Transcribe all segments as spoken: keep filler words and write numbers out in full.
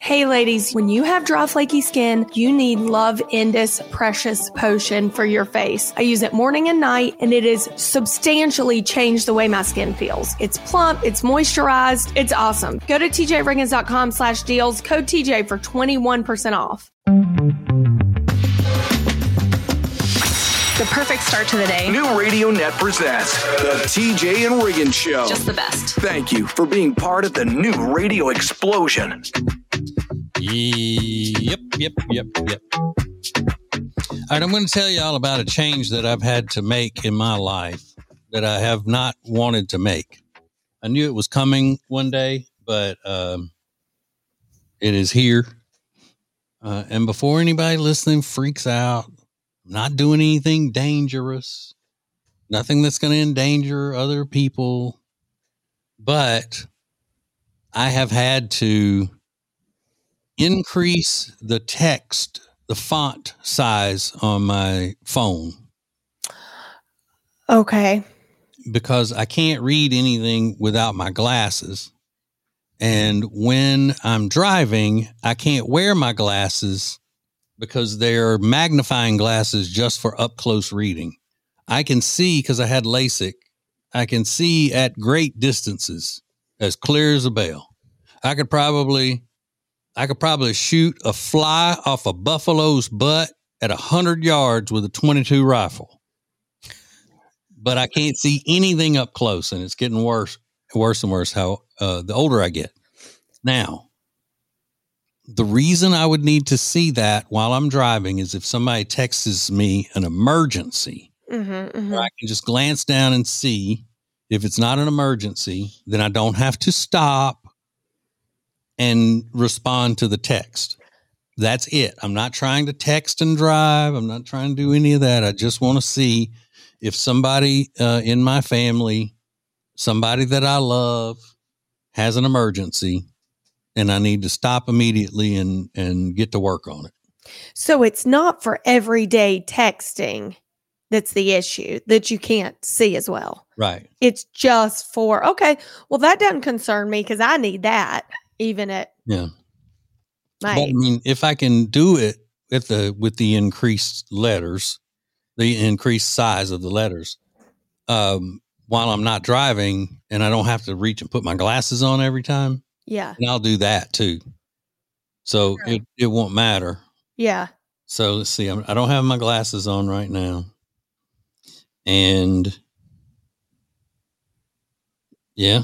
Hey ladies, when you have dry flaky skin, you need Love Indus Precious Potion for your face. I use it morning and night and it has substantially changed the way my skin feels. It's plump, it's moisturized, it's awesome. Go to tjriggins.com slash deals, code T J for twenty-one percent off. The perfect start to the day. New Radio Net presents the T J and Riggins Show. Just the best. Thank you for being part of the new radio explosion. Yep, yep, yep, yep. All right, I'm going to tell you all about a change that I've had to make in my life that I have not wanted to make. I knew it was coming one day, but um, it is here. Uh, and before anybody listening freaks out, I'm not doing anything dangerous, nothing that's going to endanger other people, but I have had to increase the text, the font size on my phone. Okay. Because I can't read anything without my glasses. And when I'm driving, I can't wear my glasses because they're magnifying glasses just for up close reading. I can see, because I had LASIK, I can see at great distances as clear as a bell. I could probably I could probably shoot a fly off a buffalo's butt at one hundred yards with a twenty-two rifle. But I can't see anything up close, and it's getting worse, worse and worse how uh, the older I get. Now, the reason I would need to see that while I'm driving is if somebody texts me an emergency, Mm-hmm, mm-hmm. where I can just glance down and see. If it's not an emergency, then I don't have to stop and respond to the text. That's it. I'm not trying to text and drive. I'm not trying to do any of that. I just want to see if somebody uh, in my family, somebody that I love, has an emergency and I need to stop immediately and, and get to work on it. So it's not for everyday texting that's the issue, that you can't see as well. Right. It's just for, okay, well, that doesn't concern me because I need that even at Yeah. my But, I age. mean, if I can do it with the with the increased letters, the increased size of the letters, um, while I'm not driving and I don't have to reach and put my glasses on every time, Yeah. and I'll do that too. So Sure. it, it won't matter. Yeah. So let's see. I'm, I don't have my glasses on right now. And yeah,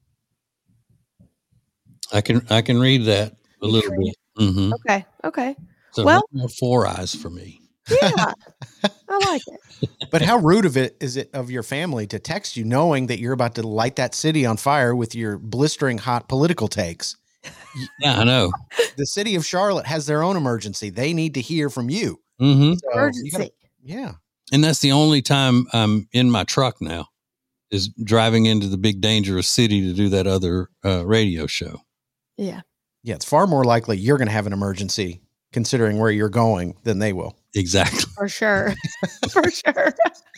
I can I can read that a You little can bit. Mm-hmm. Okay. Okay. So Well- no more four eyes for me. Yeah. I like it. But how rude of it is it of your family to text you knowing that you're about to light that city on fire with your blistering hot political takes? Yeah, I know. The city of Charlotte has their own emergency. They need to hear from you. Mm-hmm. So you Emergency. gotta- yeah. And that's the only time I'm in my truck now, is driving into the big dangerous city to do that other uh, radio show. Yeah. Yeah. It's far more likely you're going to have an emergency considering where you're going than they will. Exactly. For sure. For sure.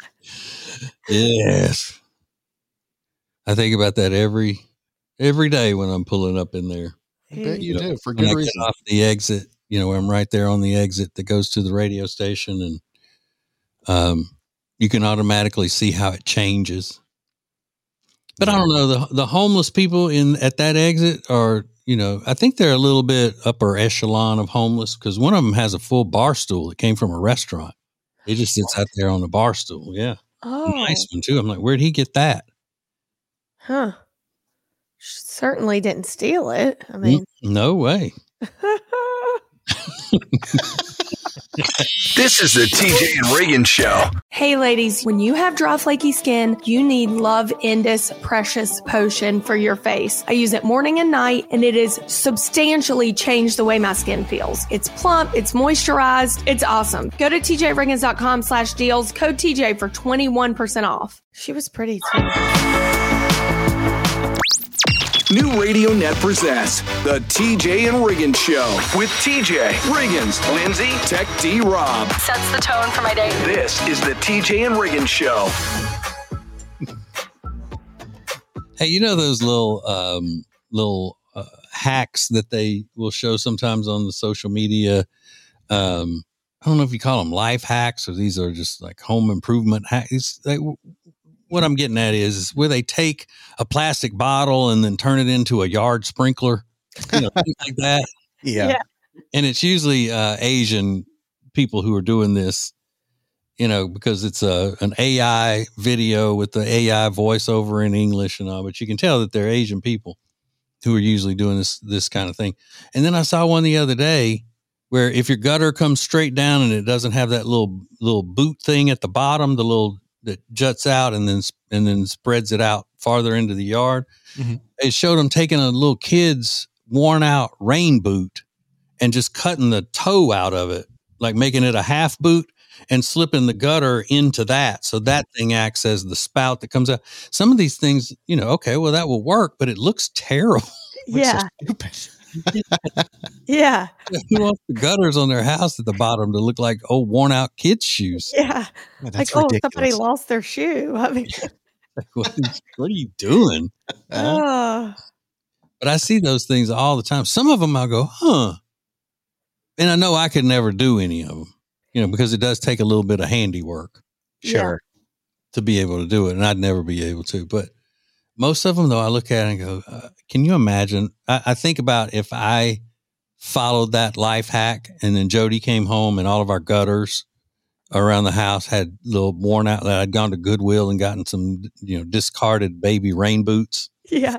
Yes. I think about that every every day when I'm pulling up in there. I bet you You know, do, for When I good get reason. off the exit, you know, I'm right there on the exit that goes to the radio station, and um, you can automatically see how it changes. But I don't know, the the homeless people in at that exit are, you know, I think they're a little bit upper echelon of homeless, because one of them has a full bar stool that came from a restaurant. He just sits out there on the bar stool. Yeah. Oh. Nice one too. I'm like, where'd he get that? Huh. Certainly didn't steal it. I mean, No way. This is the T J and Riggins Show. hey ladies, when you have dry flaky skin, you need Love Indus Precious Potion for your face. I use it morning and night and it has substantially changed the way my skin feels. It's plump, it's moisturized, it's awesome. Go to tjriggins.com slash deals, code T J for twenty-one percent off. She was pretty too. New Radio Net presents the T J and Riggins Show with T J, Riggins, Lindsay, Tech D, Rob. Sets the tone for my day. This is the T J and Riggins Show. Hey, you know those little um, little uh, hacks that they will show sometimes on the social media. Um, I don't know if you call them life hacks or these are just like home improvement hacks. They, what I'm getting at is where they take a plastic bottle and then turn it into a yard sprinkler, you know, things like that. Yeah. Yeah. And it's usually uh, Asian people who are doing this, you know, because it's a an A I video with the A I voiceover in English and all, but you can tell that they're Asian people who are usually doing this this kind of thing. And then I saw one the other day where if your gutter comes straight down and it doesn't have that little little boot thing at the bottom, the little that juts out and then and then spreads it out farther into the yard, Mhm. it showed them taking a little kid's worn out rain boot and just cutting the toe out of it, like making it a half boot and slipping the gutter into that. So that thing acts as the spout that comes out. Some of these things, you know, okay, well, that will work, but it looks terrible. Looks so Yeah. stupid. Yeah. Who wants the gutters on their house at the bottom to look like old worn out kids' shoes? Yeah. Yeah, Like, that's oh, ridiculous. somebody lost their shoe. I mean, What, is, what are you doing? Uh, oh, But I see those things all the time. Some of them I'll go, huh. And I know I could never do any of them, you know, because it does take a little bit of handiwork sure. to be able to do it. And I'd never be able to. But most of them, though, I look at it and go, uh, can you imagine? I, I think about if I followed that life hack and then Jody came home and all of our gutters around the house had little worn out, that I'd gone to Goodwill and gotten some, you know, discarded baby rain boots, yeah.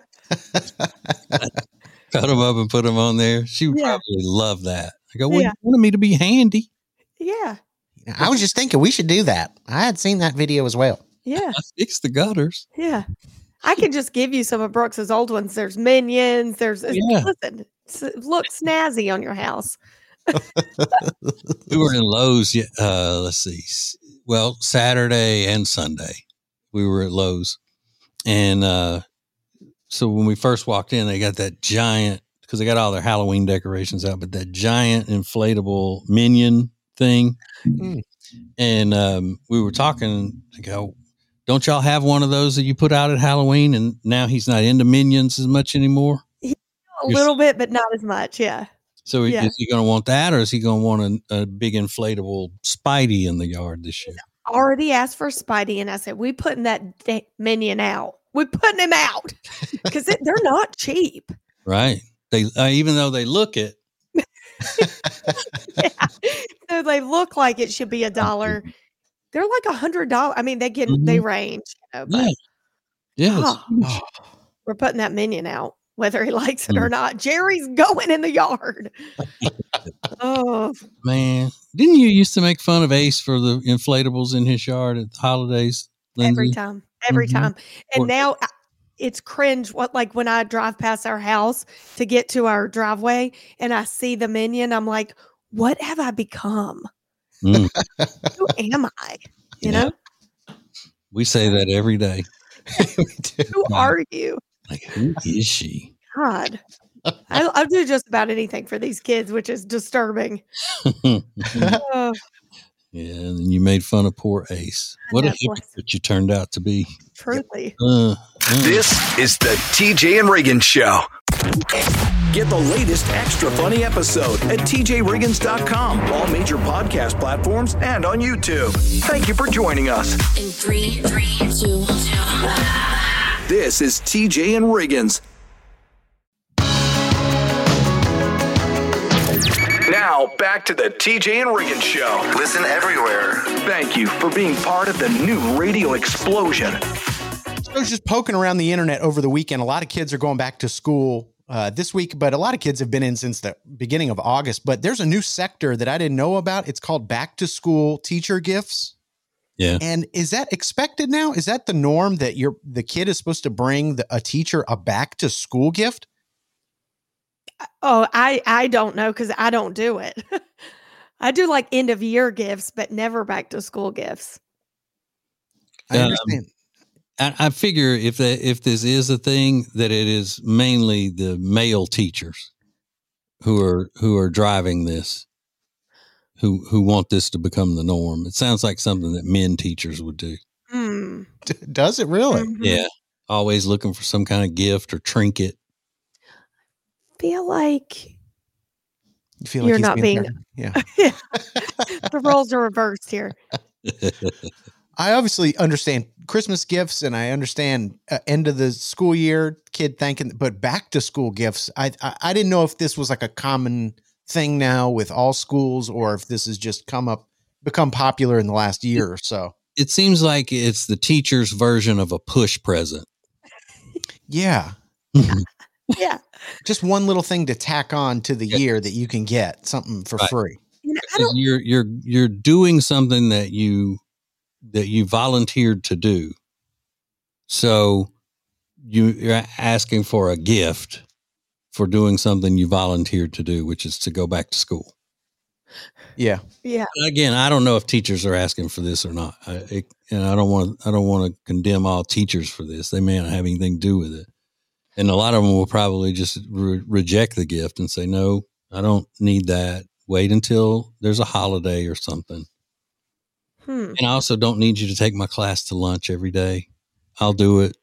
cut them up and put them on there. She would Yeah. probably love that. I go, well, Yeah. you wanted me to be handy. Yeah. I was just thinking we should do that. I had seen that video as well. Yeah. I fix the gutters. Yeah. I can just give you some of Brooks's old ones. There's Minions. There's, Yeah. listen, s- look snazzy on your house. We were in Lowe's. ye- Uh, let's see. s- Well, Saturday and Sunday, we were at Lowe's, and uh, so when we first walked in, they got that giant because they got all their Halloween decorations out, but that giant inflatable minion thing. Mm. And um, we were talking. I go, don't y'all have one of those that you put out at Halloween? And now he's not into minions as much anymore. A You're little bit, but not as much. Yeah. So Yeah. is he going to want that, or is he going to want a, a big inflatable Spidey in the yard this year? Already asked for Spidey, and I said, we putting that da- Minion out. We're putting him out because they're not cheap. Right. They uh, even though they look it. Yeah. So they look like it should be a dollar. They're like a hundred dollars. I mean, they get they range, you know, but Yeah. Yeah. it's oh, huge. we're putting that Minion out, whether he likes it Mm. or not. Jerry's going in the yard. Oh, Man, didn't you used to make fun of Ace for the inflatables in his yard at the holidays? every Lindsay? time, every Mhm. time. And Or- now I- it's cringe. What, like when I drive past our house to get to our driveway and I see the Minion, I'm like, what have I become? Mm, Who am I? You Yeah. know, we say that every day. who are you? Like, who is she? God. I, I'll do just about anything for these kids, which is disturbing. Yeah, Oh, and then you made fun of poor Ace. What a know, bless hypocrite you turned out to be. truly. Uh, uh. This is the T J and Reagan Show. Get the latest extra funny episode at T J Riggins dot com, all major podcast platforms, and on YouTube. Thank you for joining us. In three, three, two, two. This is T J and Riggins. Now, back to the T J and Riggins Show. Listen everywhere. Thank you for being part of the new radio explosion. I was just poking around the internet over the weekend. A lot of kids are going back to school uh, this week, but a lot of kids have been in since the beginning of August. But there's a new sector that I didn't know about. It's called back to school teacher gifts. Yeah. And is that expected now? Is that the norm that you're the kid is supposed to bring the, a teacher a back to school gift? Oh, I I don't know because I don't do it. I do like end of year gifts, but never back to school gifts. I Um, understand. I, I figure if that if this is a thing, that it is mainly the male teachers who are who are driving this, who who want this to become the norm. It sounds like something that men teachers would do. Hmm. D- Does it really? Mhm. Yeah, always looking for some kind of gift or trinket. feel like You feel like you're he's not being, being yeah. the roles are reversed here. I obviously understand Christmas gifts and I understand uh, end of the school year kid thanking, but back to school gifts. I, I I didn't know if this was like a common thing now with all schools or if this has just come up, become popular in the last year or so. It seems like it's the teacher's version of a push present. Yeah. Yeah. Just one little thing to tack on to the Yeah. year that you can get something for Right. free. You know, I Because don't, you're you're you're doing something that you that you volunteered to do. So you, you're asking for a gift for doing something you volunteered to do, which is to go back to school. Yeah. yeah. Again, I don't know if teachers are asking for this or not. I, it, and I don't want to, I don't want to condemn all teachers for this. They may not have anything to do with it. And a lot of them will probably just re- reject the gift and say, no, I don't need that. Wait until there's a holiday or something. Hmm. And I also don't need you to take my class to lunch every day. I'll do it.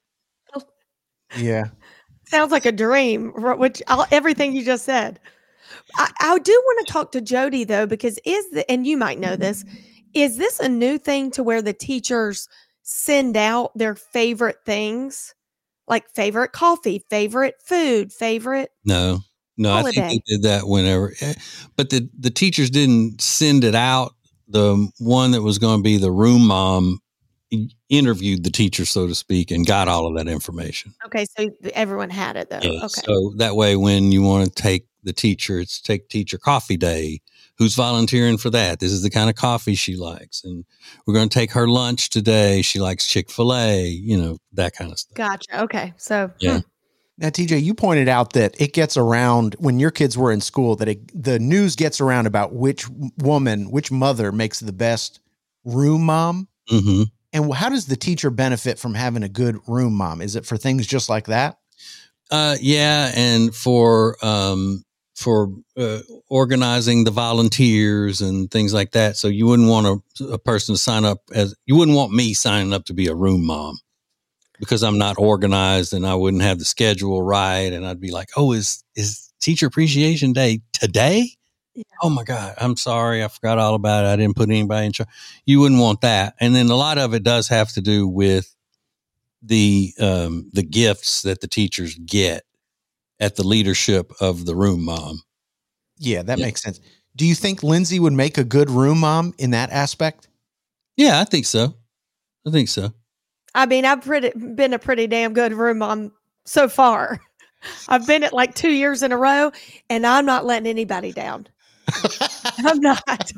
Yeah. Sounds like a dream, r- which I'll, everything you just said. I, I do want to talk to Jody though, because is the, and you might know this, is this a new thing to where the teachers send out their favorite things, like favorite coffee, favorite food, favorite? No, no, I Holiday. think they did that whenever, eh, but the, the teachers didn't send it out. The one that was going to be the room mom interviewed the teacher, so to speak, and got all of that information. Okay, so everyone had it though. Yeah, Okay. so that way, when you want to take the teacher, it's take teacher coffee day. Who's volunteering for that? This is the kind of coffee she likes. And we're going to take her lunch today. She likes Chick-fil-A, you know, that kind of stuff. Gotcha. Okay. So Yeah. hmm. Now, T J, you pointed out that it gets around when your kids were in school, that it, the news gets around about which woman, which mother makes the best room mom. Mm-hmm. And how does the teacher benefit from having a good room mom? Is it for things just like that? Uh, yeah. And for, um, for uh, organizing the volunteers and things like that. So you wouldn't want a, a person to sign up as, you wouldn't want me signing up to be a room mom because I'm not organized and I wouldn't have the schedule right. And I'd be like, oh, is, is Teacher Appreciation Day today? Yeah. Oh my God, I'm sorry. I forgot all about it. I didn't put anybody in charge. You wouldn't want that. And then a lot of it does have to do with the, um, the gifts that the teachers get at the leadership of the room mom. Yeah, that Yeah. makes sense. Do you think Lindsay would make a good room mom in that aspect? Yeah, I think so. I think so. I mean, I've pretty, been a pretty damn good room mom so far. I've been it like two years in a row, and I'm not letting anybody down. I'm not.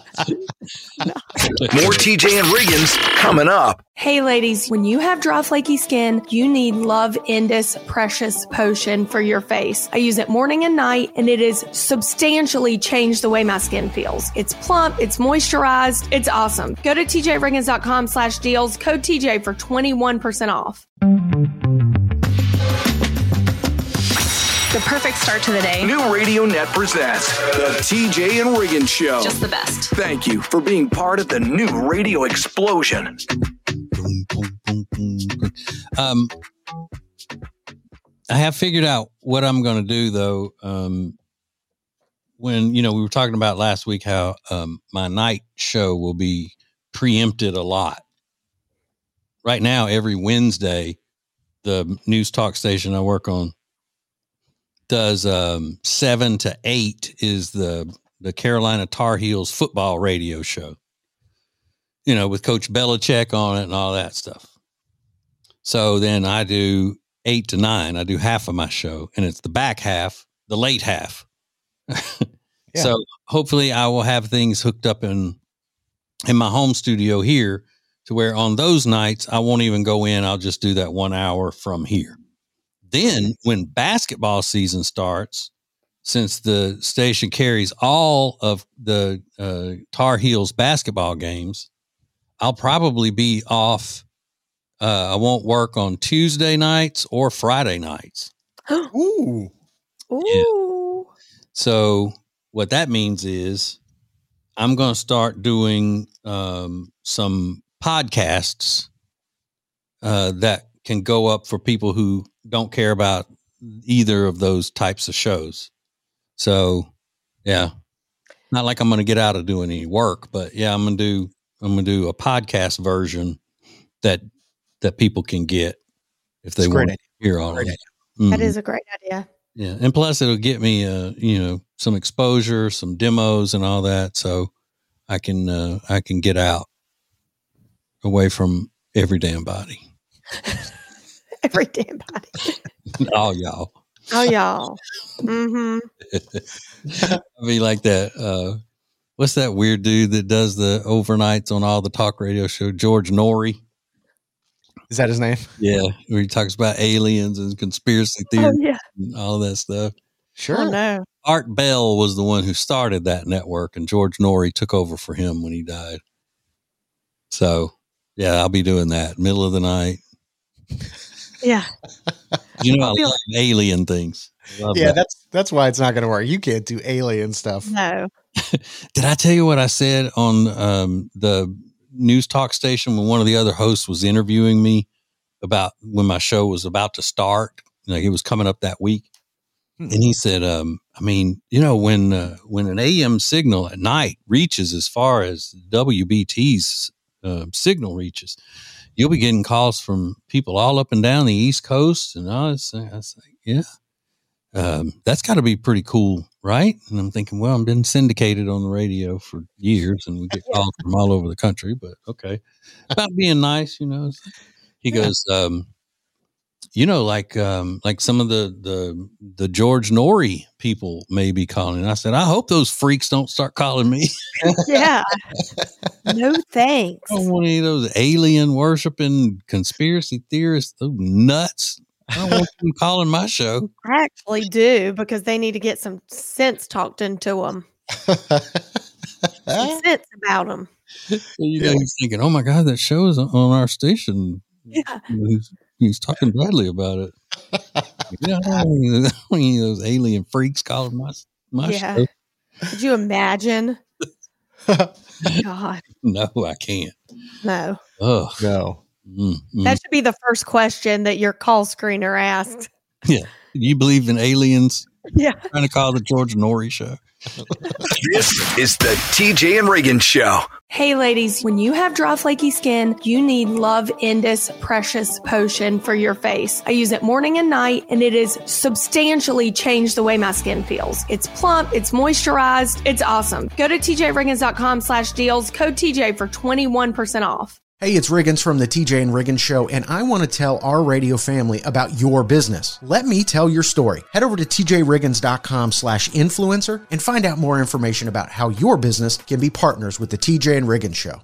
More T J and Riggins coming up. Hey ladies, when you have dry flaky skin, you need Love Indus Precious Potion for your face. I use it morning and night, and it has substantially changed the way my skin feels. It's plump, it's moisturized, it's awesome. Go to tjriggins.com slash deals, code T J for twenty-one percent off. The perfect start to the day. New Radio Net presents the T J and Riggins Show. Just the best. Thank you for being part of the new radio explosion. Boom, boom, boom, boom, boom. Um, I have figured out what I'm going to do though. Um, when, you know, we were talking about last week how um, my night show will be preempted a lot. Right now, every Wednesday, the news talk station I work on does um, seven to eight is the the Carolina Tar Heels football radio show. You know, with Coach Belichick on it and all that stuff. So then I do eight to nine. I do half of my show, and it's the back half, the late half. Yeah. So hopefully I will have things hooked up in in my home studio here to where on those nights I won't even go in. I'll just do that one hour from here. Then when basketball season starts, since the station carries all of the uh, Tar Heels basketball games, I'll probably be off. Uh, I won't work on Tuesday nights or Friday nights. Ooh. Ooh. So what that means is I'm going to start doing um, some podcasts uh, that can go up for people who don't care about either of those types of shows. So, yeah, not like I'm going to get out of doing any work, but yeah, I'm going to do, I'm going to do a podcast version that, that people can get if they want to hear on it. Mm-hmm. That is a great idea. Yeah. And plus it'll get me, uh, you know, some exposure, some demos and all that. So I can, uh, I can get out away from every damn body. Every damn body. Oh, y'all. Oh, y'all. Mm-hmm. I mean, like that. Uh, what's that weird dude that does the overnights on all the talk radio show? George Norrie. Is that his name? Yeah, where he talks about aliens and conspiracy theories Oh, yeah. and all that stuff. Sure. Oh, no. Art Bell was the one who started that network, and George Norrie took over for him when he died. So, yeah, I'll be doing that middle of the night. Yeah. You know, I love alien things. Love Yeah, that. that's that's why it's not going to work. You can't do alien stuff. No. Did I tell you what I said on um, the news talk station when one of the other hosts was interviewing me about when my show was about to start? Like it was coming up that week. And he said, um, I mean, you know, when uh, when an A M signal at night reaches as far as W B T's uh, signal reaches, you'll be getting calls from people all up and down the East Coast. And I was, I was like, yeah, um, that's got to be pretty cool, right? And I'm thinking, well, I've been syndicated on the radio for years and we get calls from all over the country, but okay. About being nice, you know. He goes, um, you know, like um, like some of the, the the George Norrie people may be calling. And I said, I hope those freaks don't start calling me. Yeah. No thanks. I don't want any of those alien worshiping conspiracy theorists, those nuts. I don't want them calling my show. I actually do because they need to get some sense talked into them. Some sense about them. You know, he's thinking, oh my God, that show is on our station. Yeah. He's, he's talking badly about it. Yeah, I don't want any- I don't want any of those alien freaks calling my, my Yeah. show. Could you imagine? God, No, I can't. no. Oh, No. mm, mm. That should be the first question that your call screener asked. Yeah. Do you believe in aliens? Yeah. Trying to call the George Norrie show. This is the T J and Reagan Show. Hey ladies, when you have dry flaky skin, you need Love Indus Precious Potion for your face. I use it morning and night and it has substantially changed the way my skin feels. It's plump, it's moisturized, it's awesome. Go to tjriggins.com slash deals, code T J for twenty-one percent off. Hey, it's Riggins from the T J and Riggins Show, and I want to tell our radio family about your business. Let me tell your story. Head over to tjriggins.com slash influencer and find out more information about how your business can be partners with the T J and Riggins Show.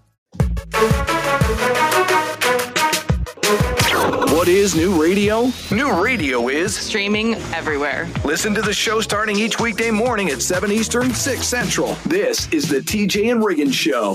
What is new radio? New radio is Streaming everywhere. listen to the show starting each weekday morning at seven Eastern, six Central. This is the T J and Riggins Show.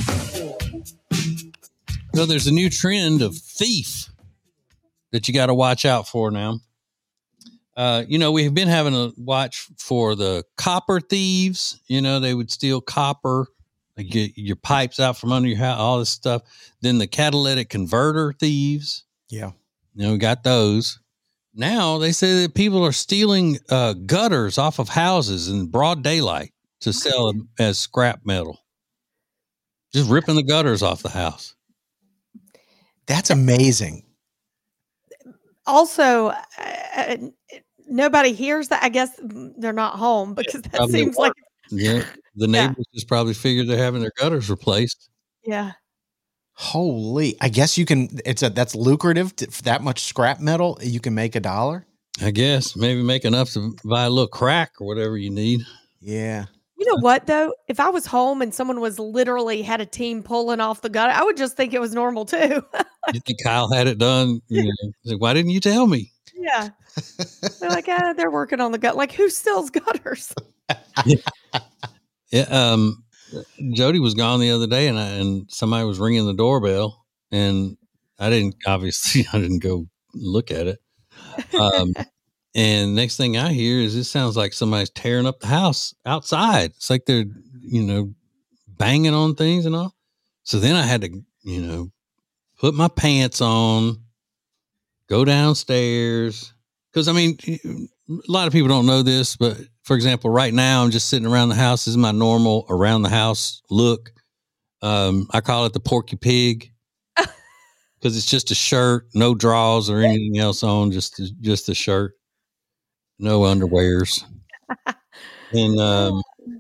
So there's a new trend of thief that you got to watch out for now. Uh, you know, we've been having a watch for the copper thieves. You know, they would steal copper, like get your pipes out from under your house, all this stuff. Then the catalytic converter thieves. Yeah. You know, we got those. Now they say that people are stealing uh, gutters off of houses in broad daylight to sell them as scrap metal. Just ripping the gutters off the house. That's amazing. Also, uh, nobody hears that. I guess they're not home because that Probably seems at work. like, Yeah, the Yeah. neighbors just probably figured they're having their gutters replaced. yeah. Holy. I guess you can, it's a, that's lucrative to, for that much scrap metal. You can make a dollar. I guess maybe make enough to buy a little crack or whatever you need. Yeah. You know what though? If I was home and someone was literally had a team pulling off the gutter, I would just think it was normal too. You think Kyle had it done? You know, like, why didn't you tell me? Yeah. They're like, ah, they're working on the gut. Like, who steals gutters? Yeah. Um, Jody was gone the other day, and I, and somebody was ringing the doorbell, and I didn't obviously I didn't go look at it. Um, and next thing I hear is it sounds like somebody's tearing up the house outside. It's like they're you know banging on things and all. So then I had to you know put my pants on, go downstairs, Because, I mean, a lot of people don't know this, but for example, right now I'm just sitting around the house. This is my normal around the house look. Um, I call it the Porky Pig because it's just a shirt, no drawers or anything else on, just just a shirt, no underwears. And um,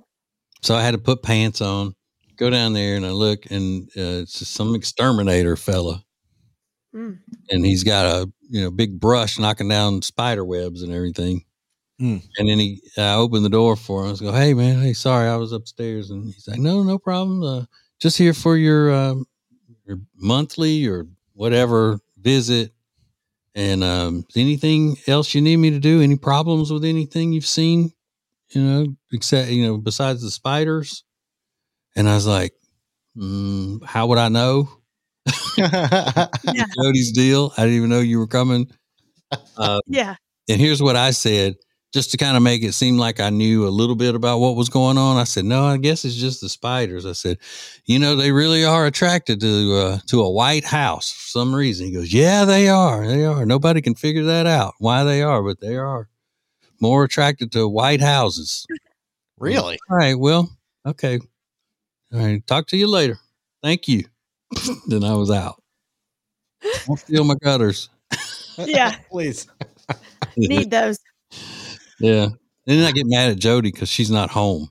so I had to put pants on, go down there, and I look, and uh, it's just some exterminator fella. Mm. And he's got a you know big brush knocking down spider webs and everything. Mm. And then he, I opened the door for him. I was go, hey man, hey, sorry, I was upstairs. And he's like, no, no problem. Uh, just here for your, um, your monthly or whatever visit. And um, anything else you need me to do? Any problems with anything you've seen? You know, except you know, besides the spiders. And I was like, mm, how would I know? Yeah. Jody's deal. I didn't even know you were coming. Um, yeah. And here's what I said, just to kind of make it seem like I knew a little bit about what was going on. I said, no, I guess it's just the spiders. I said, you know, they really are attracted to uh, to a white house for some reason. He goes, yeah, they are. They are. Nobody can figure that out, why they are, but they are more attracted to white houses. Really? All right. Well, okay. All right. Talk to you later. Thank you. Then I was out. Don't steal my gutters. Yeah. Please. Need those. Yeah. And then I get mad at Jody because she's not home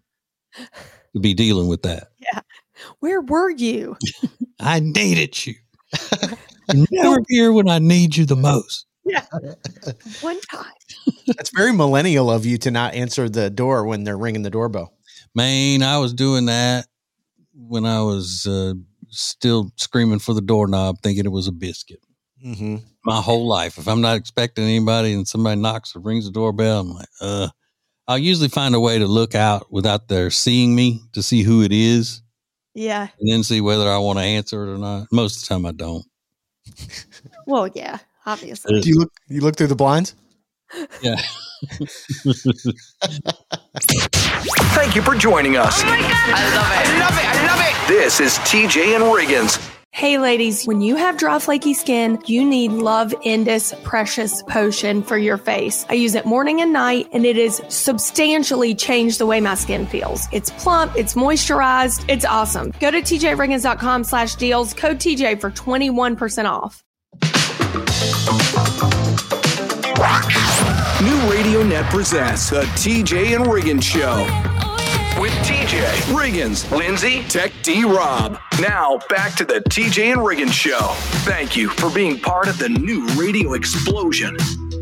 to be dealing with that. Yeah. Where were you? I needed you. You're never here when I need you the most. Yeah. One time. That's very millennial of you to not answer the door when they're ringing the doorbell. Man, I was doing that when I was uh, still screaming for the doorknob, thinking it was a biscuit. Mm-hmm. My whole life. If I'm not expecting anybody and somebody knocks or rings the doorbell, I'm like, uh, I'll usually find a way to look out without their seeing me to see who it is. Yeah. And then see whether I want to answer it or not. Most of the time I don't. Well, yeah, obviously. Do you look, you look through the blinds? Yeah. Thank you for joining us. Oh my God. I love it. I love it. I love it. This is T J and Riggins. Hey ladies, when you have dry, flaky skin, you need Love Indus Precious Potion for your face. I use it morning and night, and it has substantially changed the way my skin feels. It's plump, it's moisturized, it's awesome. Go to tjriggins.com slash deals, code T J for twenty-one percent off. New Radio Net presents the T J and Riggins Show. With T J, Riggins, Lindsay, Tech D Rob. Now back to the T J and Riggins Show. Thank you for being part of the new radio explosion.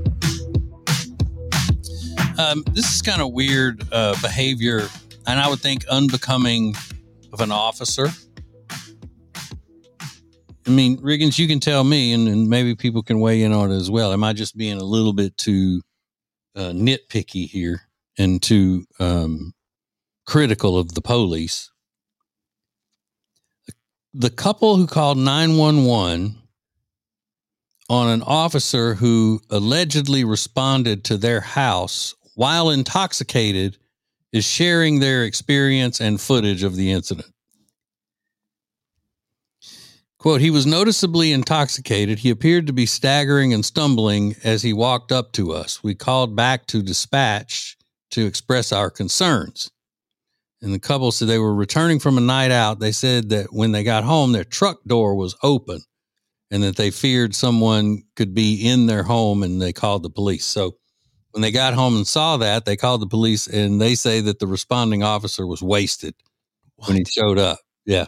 Um, this is kind of weird uh, behavior, and I would think unbecoming of an officer. I mean, Riggins, you can tell me, and, and maybe people can weigh in on it as well. Am I just being a little bit too uh, nitpicky here and too um, critical of the police? The couple who called nine one one on an officer who allegedly responded to their house while intoxicated is sharing their experience and footage of the incident. Quote, he was noticeably intoxicated. He appeared to be staggering and stumbling as he walked up to us. We called back to dispatch to express our concerns. And the couple said they were returning from a night out. They said that when they got home, their truck door was open and that they feared someone could be in their home, and they called the police. So when they got home and saw that, they called the police, and they say that the responding officer was wasted what? when he showed up. Yeah.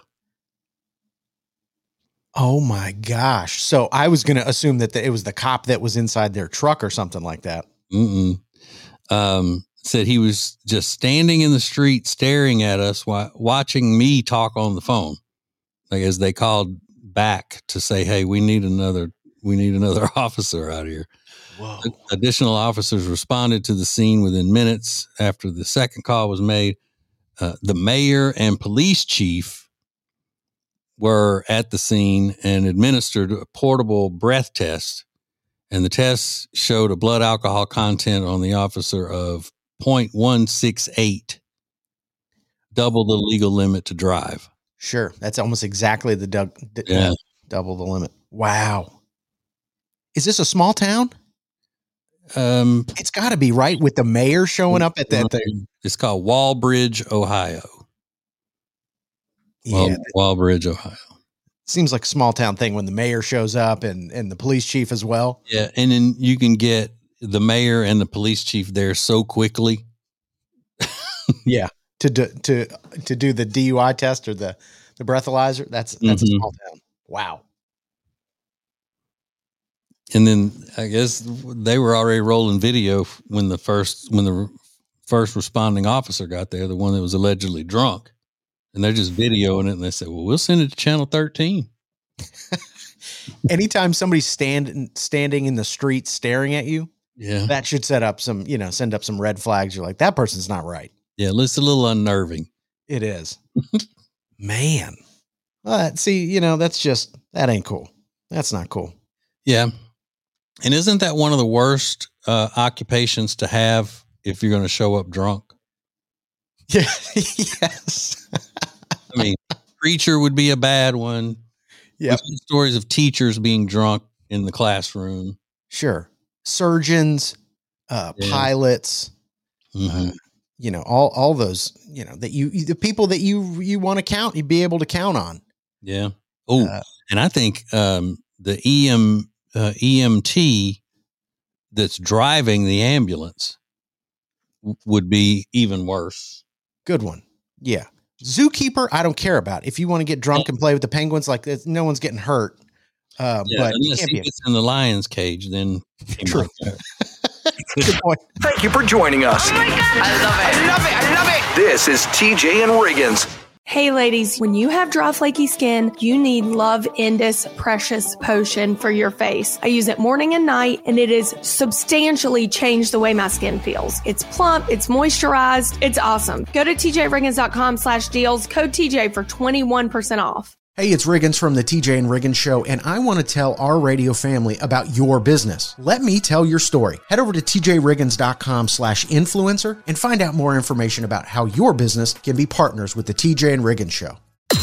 Oh my gosh. So I was going to assume that the, it was the cop that was inside their truck or something like that. Mm-mm. Um, said he was just standing in the street staring at us while watching me talk on the phone. Like as they called back to say, hey, we need another, we need another officer out here. Whoa. Additional officers responded to the scene within minutes after the second call was made. Uh, the mayor and police chief were at the scene and administered a portable breath test, and the test showed a blood alcohol content on the officer of zero point one six eight, double the legal limit to drive. Sure. That's almost exactly the du- d- yeah. uh, double the limit. Wow. Is this a small town? Um, It's got to be right with the mayor showing up at that thing. It's called Walbridge, Ohio. Wal- Yeah, Walbridge, Ohio. seems like a small town thing when the mayor shows up and and the police chief as well. Yeah, and then you can get the mayor and the police chief there so quickly. Yeah, to do, to to do the D U I test or the the breathalyzer. That's that's Mhm. a small town. Wow. And then I guess they were already rolling video when the first when the first responding officer got there, the one that was allegedly drunk, and they're just videoing it. And they said, "Well, we'll send it to Channel thirteen." Anytime somebody's stand, standing in the street staring at you, Yeah, that should set up some, you know, send up some red flags. You're like, that person's not right. yeah, it's a little unnerving. It is. Man. Uh, see, you know, that's just, that ain't cool. That's not cool. Yeah, and isn't that one of the worst uh, occupations to have if you're going to show up drunk? Yeah. Yes. I mean, preacher would be a bad one. Yeah. Stories of teachers being drunk in the classroom. Sure. Surgeons, uh, Yeah. pilots, Mhm. uh, you know, all, all those, you know, that you, the people that you, you want to count, you'd be able to count on. Yeah. Oh, Uh, and I think um, the E M uh, E M T that's driving the ambulance w- would be even worse. Good one. Yeah. Zookeeper, I don't care about. If you want to get drunk and play with the penguins, like this, no one's getting hurt. Uh, Yeah, but you unless can't he be. gets in the lion's cage, then he True. might go. Good point. Thank you for joining us. I love it. I love it. I love it. This is T J and Riggins. Hey ladies, when you have dry flaky skin, you need Love Indus Precious Potion for your face. I use it morning and night, and it has substantially changed the way my skin feels. It's plump, it's moisturized, it's awesome. Go to tjriggins.com slash deals, code T J for twenty-one percent off. Hey, it's Riggins from the T J and Riggins Show, and I want to tell our radio family about your business. Let me tell your story. Head over to tjriggins.com slash influencer and find out more information about how your business can be partners with the T J and Riggins Show.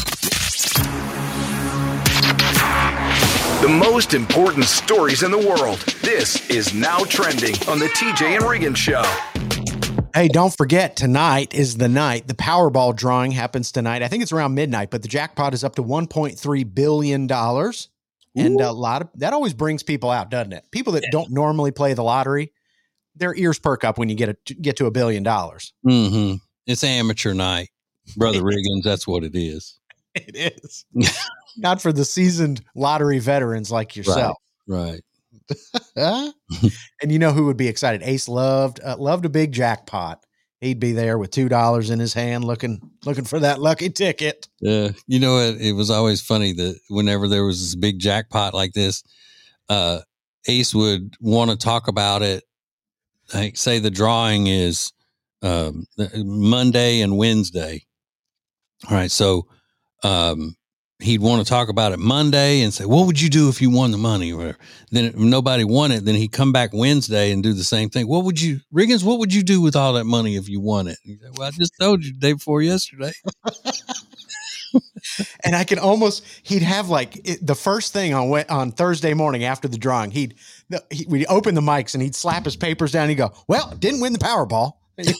The most important stories in the world. This is Now Trending on the T J and Riggins Show. Hey, don't forget, tonight is the night. The Powerball drawing happens tonight. I think it's around midnight, but the jackpot is up to one point three billion dollars. And a lot of that always brings people out, doesn't it? People that don't normally play the lottery, their ears perk up when you get a, get to a billion dollars. Mm-hmm. It's amateur night, Brother Riggins. That's what it is. It is. Not for the seasoned lottery veterans like yourself. Right. Huh? And you know who would be excited? Ace loved uh, loved a big jackpot. He'd be there with two dollars in his hand, looking looking for that lucky ticket. Uh, you know, it, it was always funny that whenever there was this big jackpot like this, uh, Ace would want to talk about it. Like, say the drawing is um, Monday and Wednesday. All right, so um, he'd want to talk about it Monday and say, "What would you do if you won the money?" Or whatever. Then if nobody won it, then he'd come back Wednesday and do the same thing. What would you, Riggins? What would you do with all that money if you won it? He said, "Well, I just told you the day before yesterday." And I can almost, he'd have like it, the first thing on Wed- on Thursday morning after the drawing, he'd, the, he, we'd open the mics and he'd slap his papers down and he'd go, "Well, didn't win the Powerball."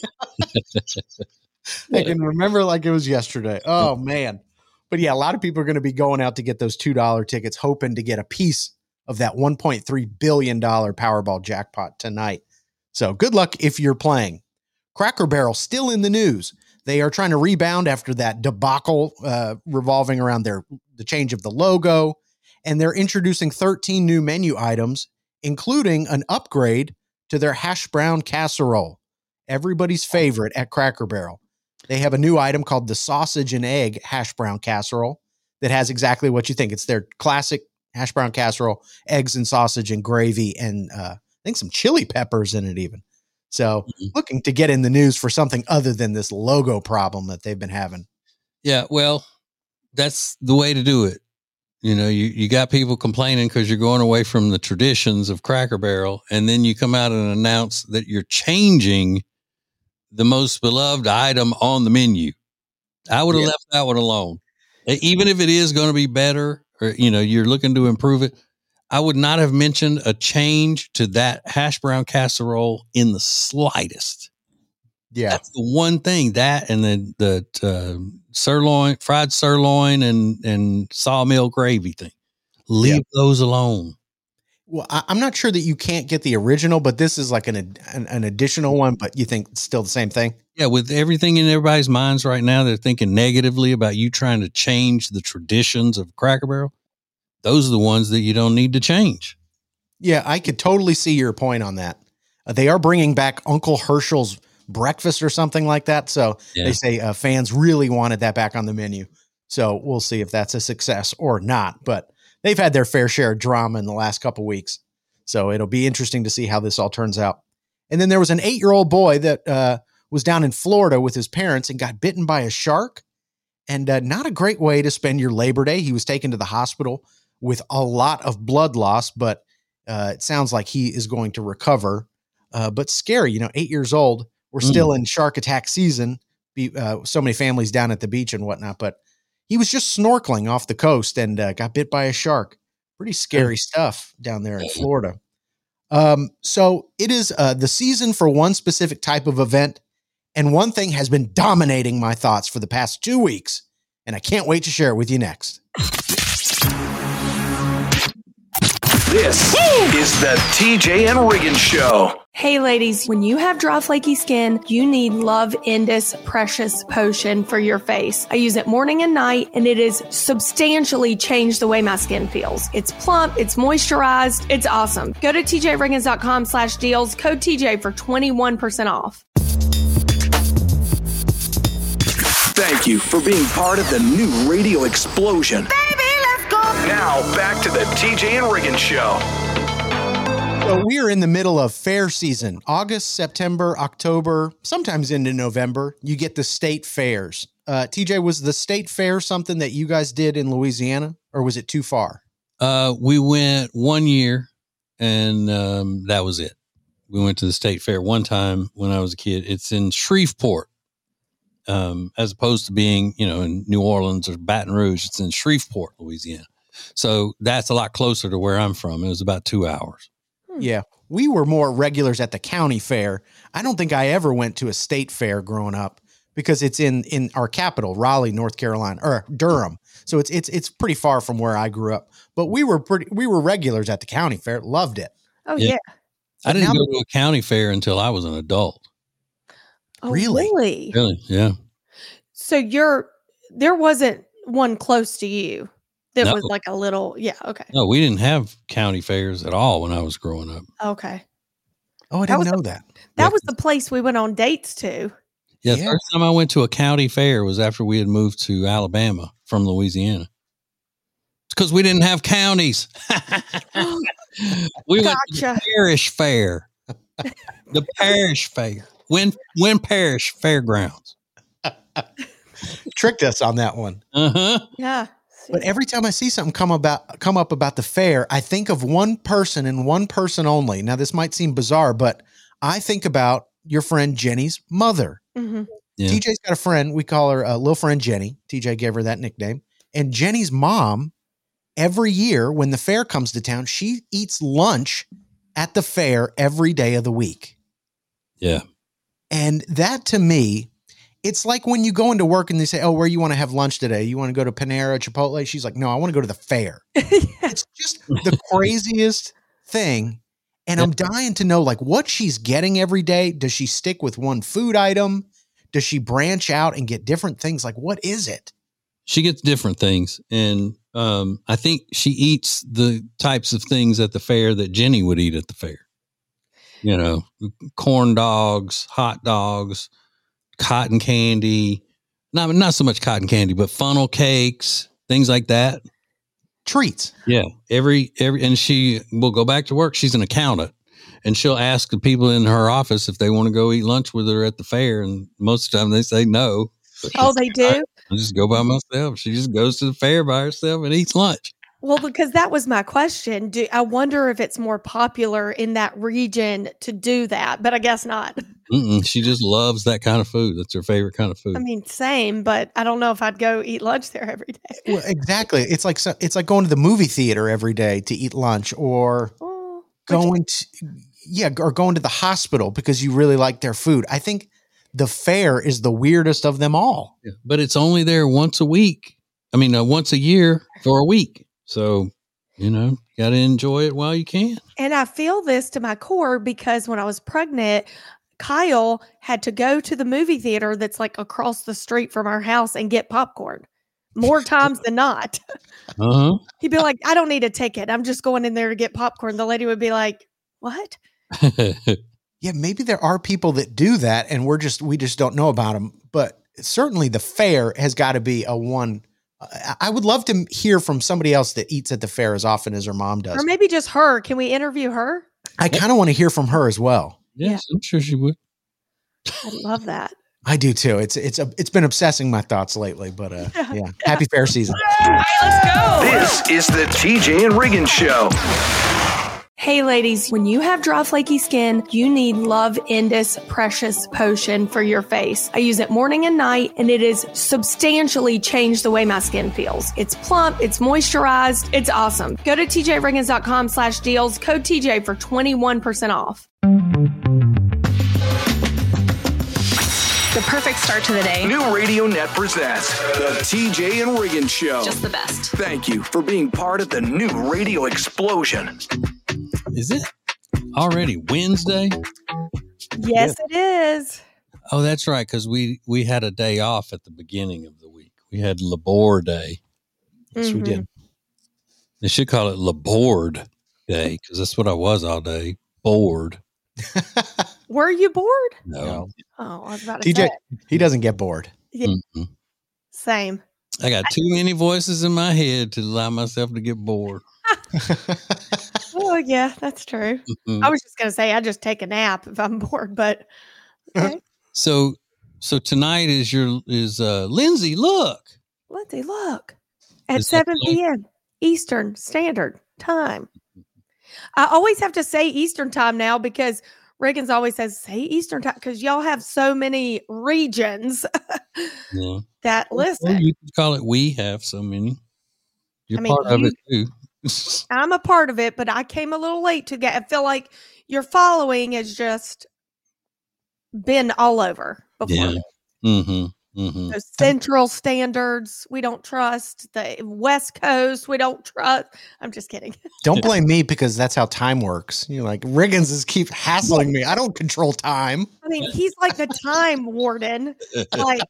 I can remember like it was yesterday. Oh man. But yeah, a lot of people are going to be going out to get those two dollar tickets, hoping to get a piece of that one point three billion dollars Powerball jackpot tonight. So good luck if you're playing. Cracker Barrel still in the news. They are trying to rebound after that debacle uh, revolving around their the change of the logo, and they're introducing thirteen new menu items, including an upgrade to their hash brown casserole, everybody's favorite at Cracker Barrel. They have a new item called the sausage and egg hash brown casserole that has exactly what you think. It's their classic hash brown casserole, eggs and sausage and gravy, and uh, I think some chili peppers in it even. So Mm-hmm. looking to get in the news for something other than this logo problem that they've been having. Yeah, well, that's the way to do it. You know, you, you got people complaining because you're going away from the traditions of Cracker Barrel, and then you come out and announce that you're changing the most beloved item on the menu. I would have Yeah. left that one alone. E- Even if it is going to be better, or, you know, you're looking to improve it, I would not have mentioned a change to that hash brown casserole in the slightest. Yeah. That's the one thing, that and the, the uh, sirloin, fried sirloin and, and sawmill gravy thing. Leave yeah. those alone. Well, I, I'm not sure that you can't get the original, but this is like an, an, an additional one, but you think it's still the same thing? Yeah. With everything in everybody's minds right now, they're thinking negatively about you trying to change the traditions of Cracker Barrel. Those are the ones that you don't need to change. Yeah, I could totally see your point on that. Uh, they are bringing back Uncle Herschel's breakfast or something like that. So yeah. they say uh, fans really wanted that back on the menu. So we'll see if that's a success or not. But they've had their fair share of drama in the last couple weeks. So it'll be interesting to see how this all turns out. And then there was an eight-year-old boy that uh, was down in Florida with his parents and got bitten by a shark. And uh, not a great way to spend your Labor Day. He was taken to the hospital with a lot of blood loss, but uh, it sounds like he is going to recover. Uh, but scary, you know, eight years old. We're mm. still in shark attack season. Be, uh, so many families down at the beach and whatnot, but he was just snorkeling off the coast and uh, got bit by a shark. Pretty scary stuff down there in Florida. Um, so it is uh, the season for one specific type of event. And one thing has been dominating my thoughts for the past two weeks. And I can't wait to share it with you next. This Woo! is the T J and Regan Show. Hey ladies, when you have dry flaky skin, you need Love Indus Precious Potion for your face. I use it morning and night, and it has substantially changed the way my skin feels. It's plump, it's moisturized, it's awesome. Go to tjriggins.com slash deals, code T J for twenty-one percent off. Thank you for being part of the new radio explosion. Baby, let's go. Now, back to the T J and Regan Show. So we are in the middle of fair season. August, September, October, sometimes into November, you get the state fairs. Uh, T J, was the state fair something that you guys did in Louisiana, or was it too far? Uh, we went one year, and um, that was it. We went to the state fair one time when I was a kid. It's in Shreveport. Um, as opposed to being, you know, in New Orleans or Baton Rouge, it's in Shreveport, Louisiana. So that's a lot closer to where I'm from. It was about two hours. Yeah. We were more regulars at the county fair. I don't think I ever went to a state fair growing up because it's in, in our capital, Raleigh, North Carolina, or Durham. So it's, it's, it's pretty far from where I grew up, but we were pretty, we were regulars at the county fair. Loved it. Oh yeah. yeah. I didn't go to a county fair until I was an adult. Oh, really? Really? Really? Yeah. So you're, there wasn't one close to you that No. was like a little, yeah. Okay. No, we didn't have county fairs at all when I was growing up. Okay. Oh, I That didn't was know the- that. That was the place we went on dates to. Yeah, the Yeah. first time I went to a county fair was after we had moved to Alabama from Louisiana. It's because we didn't have counties. We went to the Gotcha. parish fair. The parish fair. Win, Win Parish Fairgrounds. Tricked us on that one. Uh-huh. Yeah. But every time I see something come about come up about the fair, I think of one person and one person only. Now, this might seem bizarre, but I think about your friend Jenny's mother. Mm-hmm. Yeah. T J's got a friend. We call her uh, little friend Jenny. T J gave her that nickname. And Jenny's mom, every year when the fair comes to town, she eats lunch at the fair every day of the week. Yeah. And that to me, it's like when you go into work and they say, oh, where you want to have lunch today? You want to go to Panera, Chipotle? She's like, no, I want to go to the fair. It's just the craziest thing. And I'm dying to know, like, what she's getting every day. Does she stick with one food item? Does she branch out and get different things? Like, what is it? She gets different things. And um, I think she eats the types of things at the fair that Jenny would eat at the fair. You know, corn dogs, hot dogs, cotton candy, not, not so much cotton candy, but funnel cakes, things like that. Treats. Yeah. Every, every, and she will go back to work. She's an accountant and she'll ask the people in her office if they want to go eat lunch with her at the fair. And most of the time they say no. Oh, they do? I just go by myself. She just goes to the fair by herself and eats lunch. Well, because that was my question. Do I wonder if it's more popular in that region to do that, but I guess not. Mm-mm, she just loves that kind of food. That's her favorite kind of food. I mean, same, but I don't know if I'd go eat lunch there every day. Well, exactly. It's like so- it's like going to the movie theater every day to eat lunch, or Oh, going to yeah, or going to the hospital because you really like their food. I think the fair is the weirdest of them all. Yeah, but it's only there once a week. I mean, uh, once a year for a week. So, you know, got to enjoy it while you can. and I feel this to my core because when I was pregnant, Kyle had to go to the movie theater that's like across the street from our house and get popcorn more times than not. Uh He'd be like, I don't need a ticket. I'm just going in there to get popcorn. The lady would be like, what? huh. Yeah, maybe there are people that do that, and we're just we just don't know about them. But certainly, the fair has got to be a one. I- I would love to hear from somebody else that eats at the fair as often as her mom does. Or maybe just her. Can we interview her? I kind of want to hear from her as well. Yes, I'm sure she would. I love that. I do too. It's it's a, it's been obsessing my thoughts lately, but uh, yeah. Happy fair season. Let's go. This is the T J and Regan Show. Hey ladies, when you have dry flaky skin, you need Love Indus Precious Potion for your face. I use it morning and night, and it has substantially changed the way my skin feels. It's plump, it's moisturized, it's awesome. Go to tjriggins.com slash deals, code T J for twenty-one percent off. The perfect start to the day. New Radio Net presents the T J and Regan Show. Just the best. Thank you for being part of the new radio explosion. Is it already Wednesday? Yes, it is. Oh, that's right. Because we, we had a day off at the beginning of the week. We had Labor Day. Yes, we Mhm. did. They should call it Labored Day because that's what I was all day. Bored. Were you bored? No. Oh, I was about to T J, say. he doesn't get bored. Mm-mm. Same. I got too many voices in my head to allow myself to get bored. Oh, yeah, that's true. Mhm. I was just going to say I just take a nap if I'm bored, but okay. So, so tonight is your is uh Lindsay. Look, Let's see, look. At Is that seven right? p.m. Eastern Standard Time. I always have to say Eastern Time now because Reagan's always says, say Eastern Time because y'all have so many regions yeah. that Well, listen. you could call it. We have so many. You're I mean, part of you- it too. I'm a part of it, but I came a little late to get. I feel like your following has just been all over before. Yeah. me. Mm-hmm. Mm-hmm. Those Central Standards we don't trust. The West Coast we don't trust. I'm just kidding. Don't blame me because that's how time works. You know, like Riggins is keep hassling me. I don't control time. I mean, he's like the time warden. Like,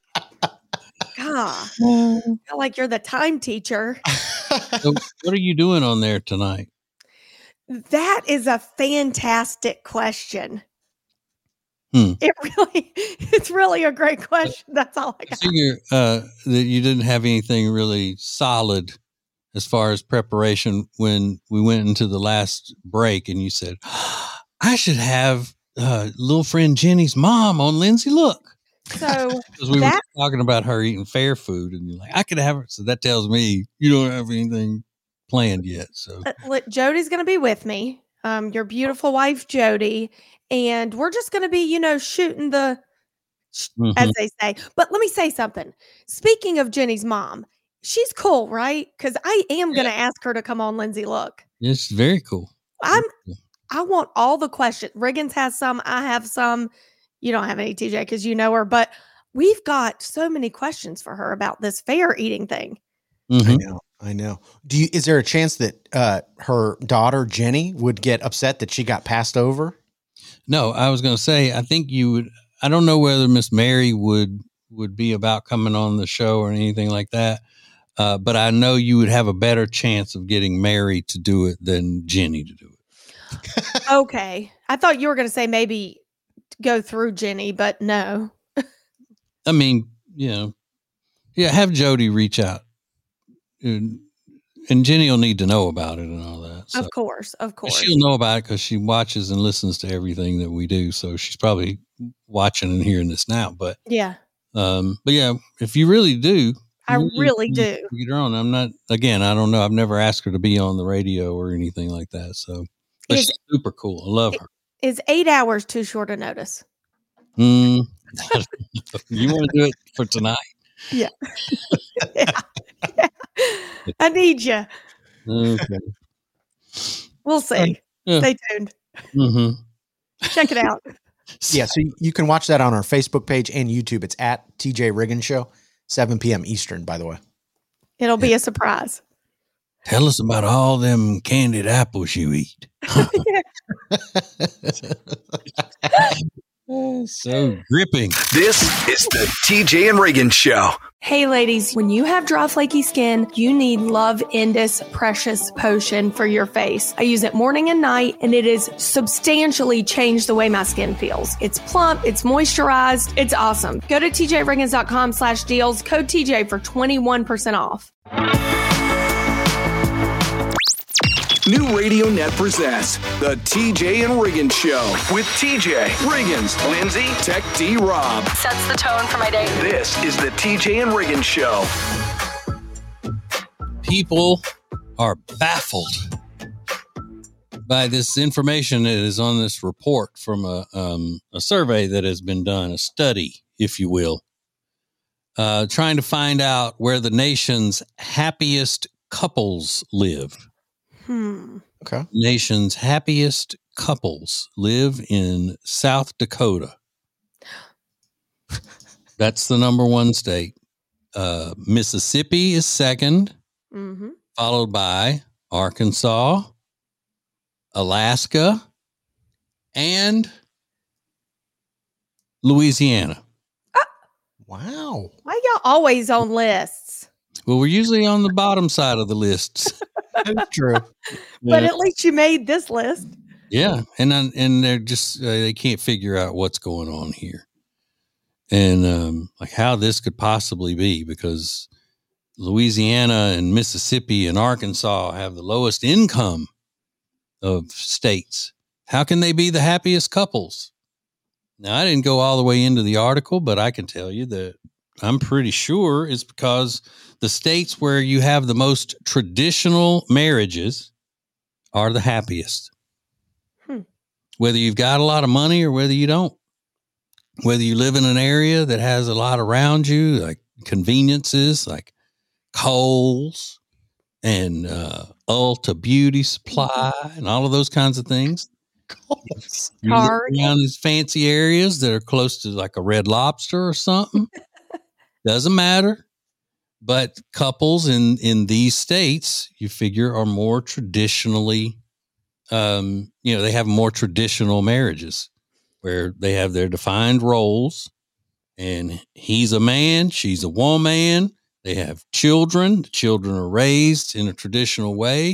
God, I feel like you're the time teacher. So what are you doing on there tonight? That is a fantastic question. Hmm. It really, it's really a great question. That's all I I got. figure uh, that you didn't have anything really solid as far as preparation when we went into the last break, and you said, "I should have uh, little friend Jenny's mom on Lindsay Look." So Because we That- were talking about her eating fair food, and you're like, I could have her. So that tells me you don't have anything planned yet. So uh, look, Jody's going to be with me. Um, your beautiful wife, Jody, and we're just going to be, you know, shooting the, mhm. as they say. But let me say something. Speaking of Jenny's mom, she's cool, right? Because I am going to ask her to come on Lindsay Look. It's very cool. I'm. I want all the questions. Riggins has some. I have some. You don't have any, T J, because you know her. But we've got so many questions for her about this fair eating thing. I Mhm. know. I know. Do you, is there a chance that uh, her daughter Jenny would get upset that she got passed over? No, I was going to say, I think you would. I don't know whether Miss Mary would would be about coming on the show or anything like that. Uh, but I know you would have a better chance of getting Mary to do it than Jenny to do it. Okay. I thought you were going to say maybe go through Jenny, but no. I mean, you know, yeah, have Jody reach out, and, and Jenny will need to know about it and all that. So. Of course. Of course. She'll know about it because she watches and listens to everything that we do. So she's probably watching and hearing this now. But Yeah. um, but yeah, if you really do, I you really you do. Get her on. I'm not. Again, I don't know. I've never asked her to be on the radio or anything like that. So, but Is- she's super cool. I love her. Is eight hours too short a notice? Mm, you want to do it for tonight? Yeah. yeah. yeah. I need you. Okay. We'll see. Yeah. Stay tuned. Mm-hmm. Check it out. Yeah, so you can watch that on our Facebook page and YouTube. It's at T J Riggins Show, seven p.m. Eastern, by the way. It'll be a surprise. Tell us about all them candied apples you eat. So gripping. This is the T J and Reagan Show. Hey ladies, when you have dry flaky skin, you need Love Indus Precious Potion for your face. I use it morning and night, and it has substantially changed the way my skin feels. It's plump, it's moisturized, it's awesome. Go to tjriggins.com slash deals, code T J for twenty-one percent off. New Radio Net presents the T J and Reagan Show with T J, Riggins, Lindsay, Tech D Rob. Sets the tone for my day. This is the T J and Reagan Show. People are baffled by this information that is on this report from a um, a survey that has been done, a study, if you will, uh, trying to find out where the nation's happiest couples live. Hmm. Okay. Nation's happiest couples live in South Dakota. That's the number one state. Uh, Mississippi is second, Mm-hmm. followed by Arkansas, Alaska, and Louisiana. Wow. Why y'all always on lists? Well, we're usually on the bottom side of the lists. That's true. But at least you made this list. Yeah, and and they're just uh, they can't figure out what's going on here, and um, like how this could possibly be, because Louisiana and Mississippi and Arkansas have the lowest income of states. How can they be the happiest couples? Now, I didn't go all the way into the article, but I can tell you that I'm pretty sure it's because the states where you have the most traditional marriages are the happiest. Hmm. Whether you've got a lot of money or whether you don't, whether you live in an area that has a lot around you, like conveniences, like Kohl's and uh, Ulta Beauty Supply and all of those kinds of things. You live Target. around these fancy areas that are close to like a Red Lobster or something. Doesn't matter. But couples in, in these states, you figure, are more traditionally, um, you know, they have more traditional marriages where they have their defined roles, and he's a man, she's a woman. They have children. The children are raised in a traditional way.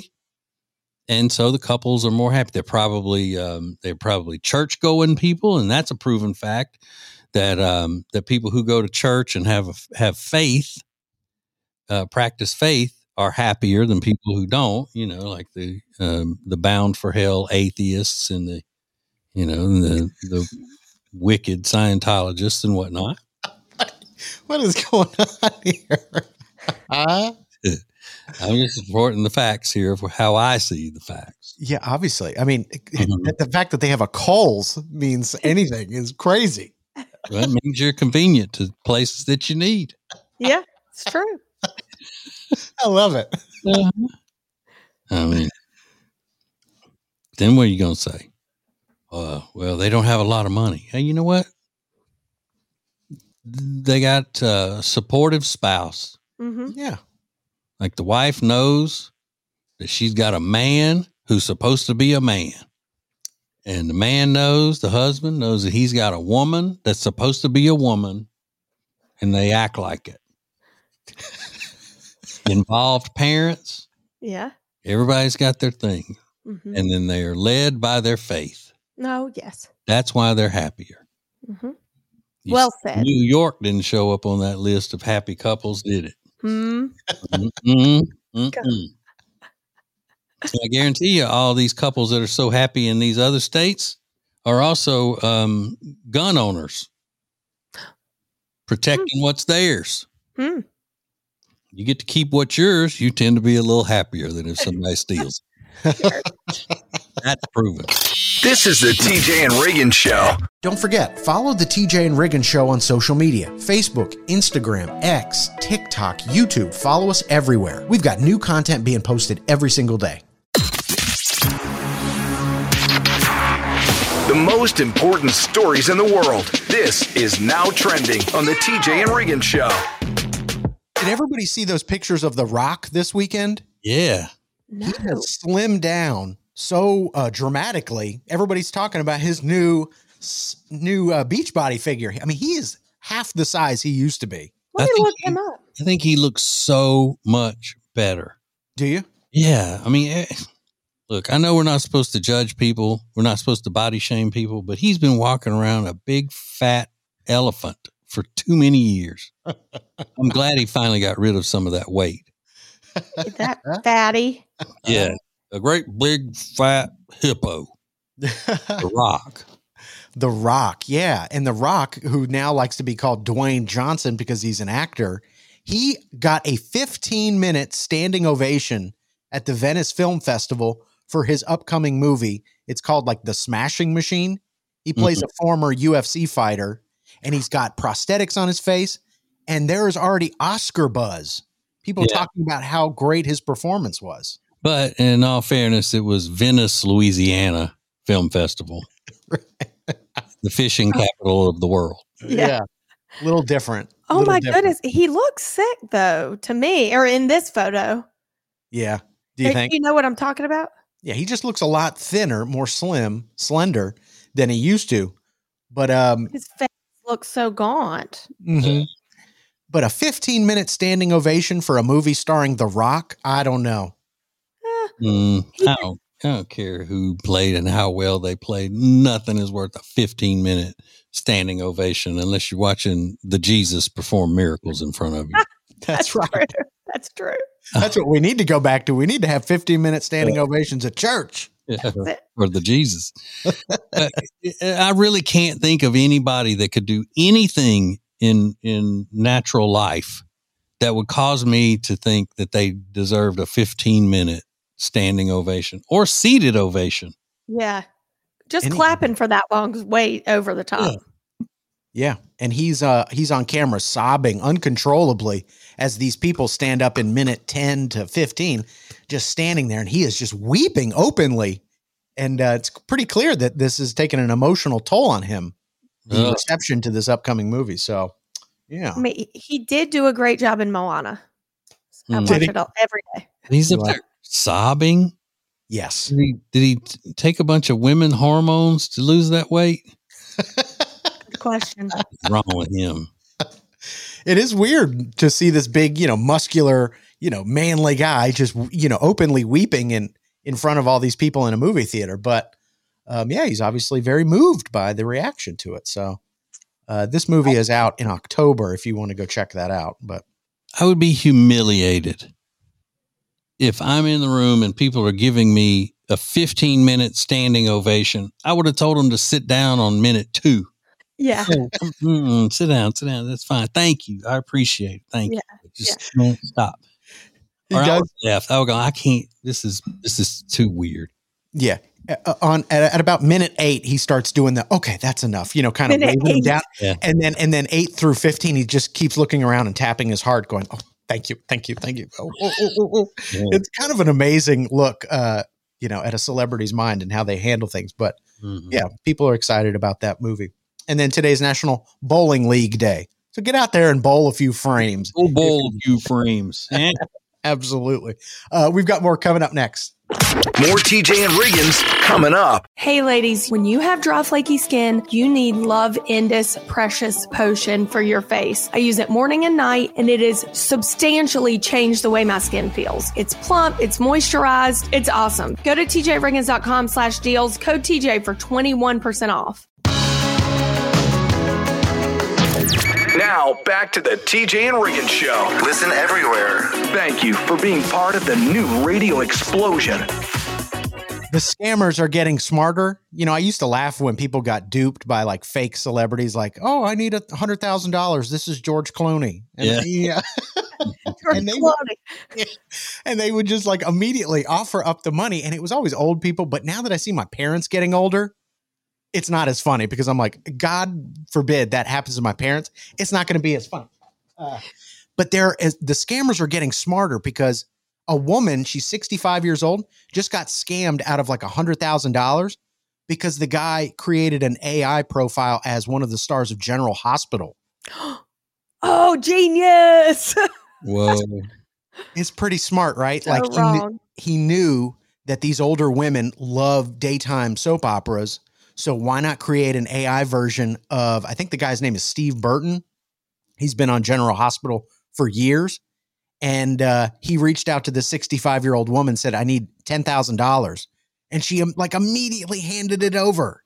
And so the couples are more happy. They're probably, um, they're probably church going people. And that's a proven fact that, um, that people who go to church and have, a, have faith, Uh, practice faith, are happier than people who don't, you know, like the um, the bound for hell atheists and the, you know, the the wicked Scientologists and whatnot. What is going on here? Uh, I'm just reporting the facts here for how I see the facts. yeah, obviously. I mean, Mhm. the fact that they have a Kohl's means anything is crazy. Well, that means you're convenient to places that you need. Yeah, it's true. I love it. I mean, then what are you going to say? Uh, well, they don't have a lot of money. Hey, you know what? They got a supportive spouse. Mm-hmm. Yeah. Like the wife knows that she's got a man who's supposed to be a man. And the man knows, the husband knows that he's got a woman that's supposed to be a woman, and they act like it. Involved parents, Yeah. everybody's got their thing. Mm-hmm. And then they are led by their faith. No, yes. That's why they're happier. Mm-hmm. You Well see, said. New York didn't show up on that list of happy couples, did it? Hmm. Mm-mm, mm-mm. So I guarantee you, all these couples that are so happy in these other states are also um, gun owners, protecting what's theirs. Hmm. You get to keep what's yours, you tend to be a little happier than if somebody steals. That's proven. This is the T J and Reagan Show. Don't forget, follow the T J and Reagan Show on social media. Facebook, Instagram, X, TikTok, YouTube. Follow us everywhere. We've got new content being posted every single day. The most important stories in the world. This is Now Trending on the T J and Reagan Show. Did everybody see those pictures of The Rock this weekend? Yeah. No. He has slimmed down so uh, dramatically. Everybody's talking about his new new uh, Beachbody figure. I mean, he is half the size he used to be. Let I me think look he- him up. I think he looks so much better. Do you? Yeah. I mean, eh, look, I know we're not supposed to judge people. We're not supposed to body shame people, but he's been walking around a big fat elephant for too many years. I'm glad he finally got rid of some of that weight. Is that fatty? Yeah. A great big fat hippo. The Rock. The Rock, yeah. And The Rock, who now likes to be called Dwayne Johnson because he's an actor, he got a fifteen minute standing ovation at the Venice Film Festival for his upcoming movie. It's called like The Smashing Machine. He plays Mhm. a former U F C fighter, and he's got prosthetics on his face, and there is already Oscar buzz. People Yeah. talking about how great his performance was. But in all fairness, it was Venice, Louisiana Film Festival, the fishing capital of the world. Yeah. A little different. Oh Little my different. goodness. He looks sick though, to me, or in this photo. Yeah. Do you Hey, think? you know what I'm talking about? Yeah, he just looks a lot thinner, more slim, slender than he used to. But um, His face looks so gaunt. mhm. But a fifteen minute standing ovation for a movie starring The Rock, I don't know. Eh, Mm, He I, don't, I don't care who played and how well they played. Nothing is worth a fifteen minute standing ovation unless you're watching the Jesus perform miracles in front of you. That's right. true. That's true. That's what we need to go back to. We need to have fifteen minute standing ovations at church. Yeah, That's it. or the Jesus. Uh, I really can't think of anybody that could do anything in in natural life that would cause me to think that they deserved a fifteen minute standing ovation or seated ovation. Yeah. Just Any- clapping for that long is way over the top. Yeah. Yeah, and he's uh he's on camera sobbing uncontrollably as these people stand up in minute ten to fifteen, just standing there, and he is just weeping openly, and uh, it's pretty clear that this is taking an emotional toll on him. The Ugh. reception to this upcoming movie. So, yeah, I mean, he- he did do a great job in Moana. I Mm. watch Did he? it all, every day. He's up Like- there sobbing. yes, Did he, did he t- take a bunch of women hormones to lose that weight? Good question. What's wrong with him? it is weird to see this big, you know, muscular, you know, manly guy just you know openly weeping in in front of all these people in a movie theater, but. Um, yeah, he's obviously very moved by the reaction to it. So uh, this movie is out in October if you want to go check that out. But I would be humiliated if I'm in the room and people are giving me a fifteen minute standing ovation. I would have told them to sit down on minute two. Yeah. Oh, mm, sit down, sit down. That's fine. Thank you. I appreciate it. Thank Yeah, you. Just don't stop. He Or I does- would left. I would go, I can't, this is, this is too weird. yeah, uh, on at, at about minute eight, he starts doing the okay, that's enough. You know, kind of Minute waving him eight. down, Yeah. and then and then eight through fifteen, he just keeps looking around and tapping his heart, going, "Oh, thank you, thank you, thank you." Oh, oh, oh, oh, oh. Yeah. It's kind of an amazing look, uh, you know, at a celebrity's mind and how they handle things. But Mhm. yeah, people are excited about that movie. And then today's National Bowling League Day. So get out there and bowl a few frames. Go bowl a few frames. Eh? Absolutely. Uh, we've got more coming up next. More T J and Reagan's coming up. Hey ladies, when you have dry flaky skin, you need Love Indus Precious Potion for your face. I use it morning and night, and it has substantially changed the way my skin feels. It's plump, it's moisturized, it's awesome. Go to tjriggins.com slash deals, code T J for twenty-one percent off. Now, back to the T J and Reagan Show. Listen everywhere. Thank you for being part of the new radio explosion. The scammers are getting smarter. You know, I used to laugh when people got duped by like fake celebrities like, oh, I need a hundred thousand dollars. This is George Clooney. And Yeah. he, uh, George And they- Clooney. And they would just like immediately offer up the money. And it was always old people. But now that I see my parents getting older, it's not as funny because I'm like, God forbid that happens to my parents. It's not going to be as funny. Uh, but there is, the scammers are getting smarter because a woman, she's sixty-five years old, just got scammed out of like a hundred thousand dollars because the guy created an A I profile as one of the stars of General Hospital. Oh, genius. Whoa. It's pretty smart, right? So like he, wrong. kn- he knew that these older women love daytime soap operas. So why not create an A I version of, I think the guy's name is Steve Burton. He's been on General Hospital for years. And uh, he reached out to the sixty-five-year-old woman, said, I need ten thousand dollars. And she um, like immediately handed it over.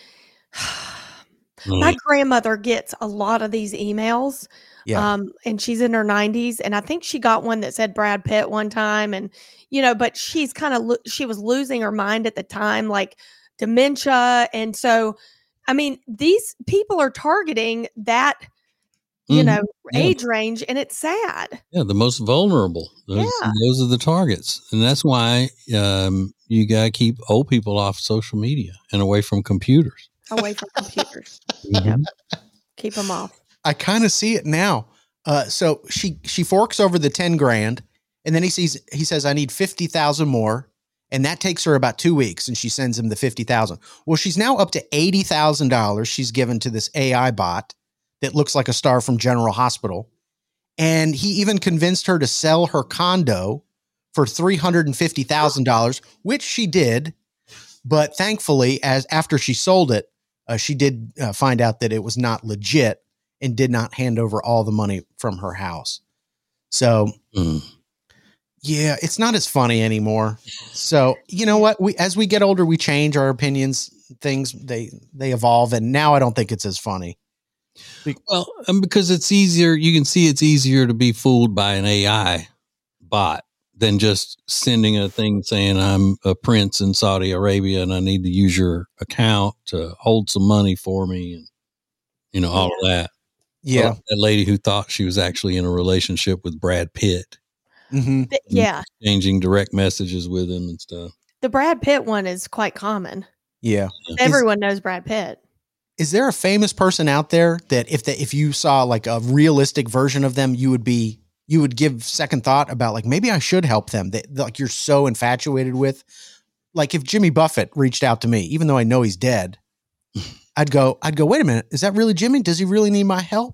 My grandmother gets a lot of these emails. Yeah. Um, and she's in her nineties. And I think she got one that said Brad Pitt one time. And, you know, but she's kind of, lo- she was losing her mind at the time, like dementia. And so, I mean, these people are targeting that, you Mhm. know, Yeah. age range. And it's sad. Yeah, the most vulnerable. Those, Yeah. those are the targets. And that's why um, you got to keep old people off social media and away from computers. Away from computers. Mhm. Keep them off. I kind of see it now. Uh, so she she forks over the ten grand, and then he sees he says, I need fifty thousand more. And that takes her about two weeks, and she sends him the fifty thousand. Well, she's now up to eighty thousand dollars she's given to this A I bot that looks like a star from General Hospital. And he even convinced her to sell her condo for three hundred fifty thousand dollars, which she did. But thankfully, as after she sold it, uh, she did uh, find out that it was not legit and did not hand over all the money from her house. So, Mm. yeah, it's not as funny anymore. So, you know what? We as we get older, we change our opinions. Things they they evolve, and now I don't think it's as funny. Well, um, because it's easier, you can see it's easier to be fooled by an A I bot than just sending a thing saying I'm a prince in Saudi Arabia and I need to use your account to hold some money for me, and you know all of that. Yeah, Well, that lady who thought she was actually in a relationship with Brad Pitt, mm-hmm. Th- Yeah. exchanging direct messages with him and stuff. The Brad Pitt one is quite common. yeah. Everyone knows Brad Pitt. Is there a famous person out there that if the, if you saw like a realistic version of them, you would be you would give second thought about like maybe I should help them that like you're so infatuated with? Like if Jimmy Buffett reached out to me, even though I know he's dead, I'd go I'd go wait a minute, is that really Jimmy? Does he really need my help?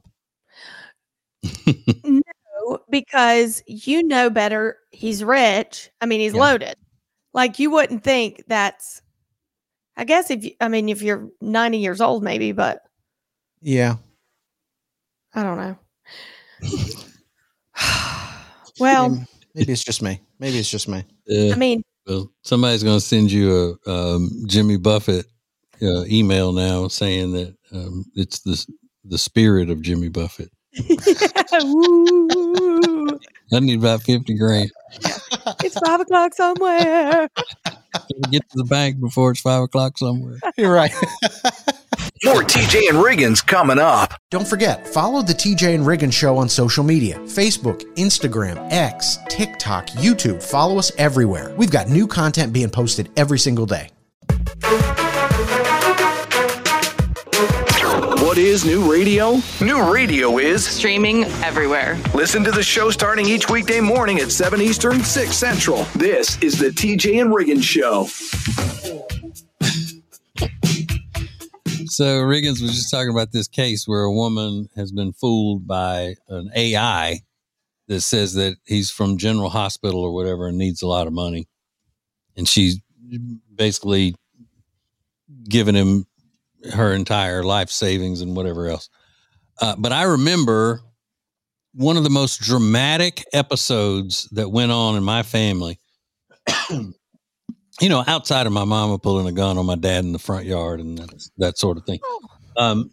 No, because you know better. He's rich. I mean, he's Yeah. loaded. Like you wouldn't think that's. I guess if you, I mean, if you're ninety years old, maybe, but Yeah. I don't know. Well, maybe, maybe it's just me. Maybe it's just me. Uh, I mean, well, somebody's going to send you a um, Jimmy Buffett uh, email now saying that um, it's the the spirit of Jimmy Buffett. Woo. I need about fifty grand. It's five o'clock somewhere. Get to the bank before it's five o'clock somewhere. You're right. More T J and Riggins coming up. Don't forget, follow the T J and Riggins Show on social media. Facebook, Instagram, X, TikTok, YouTube. Follow us everywhere. We've got new content being posted every single day. What is new radio? New radio is Streaming everywhere. listen to the show starting each weekday morning at seven Eastern, six Central. This is the T J and Riggins Show. So Riggins was just talking about this case where a woman has been fooled by an A I that says that he's from General Hospital or whatever and needs a lot of money. And she's basically given him her entire life savings and whatever else. Uh, but I remember one of the most dramatic episodes that went on in my family. You know, outside of my mama pulling a gun on my dad in the front yard and that, that sort of thing. Um,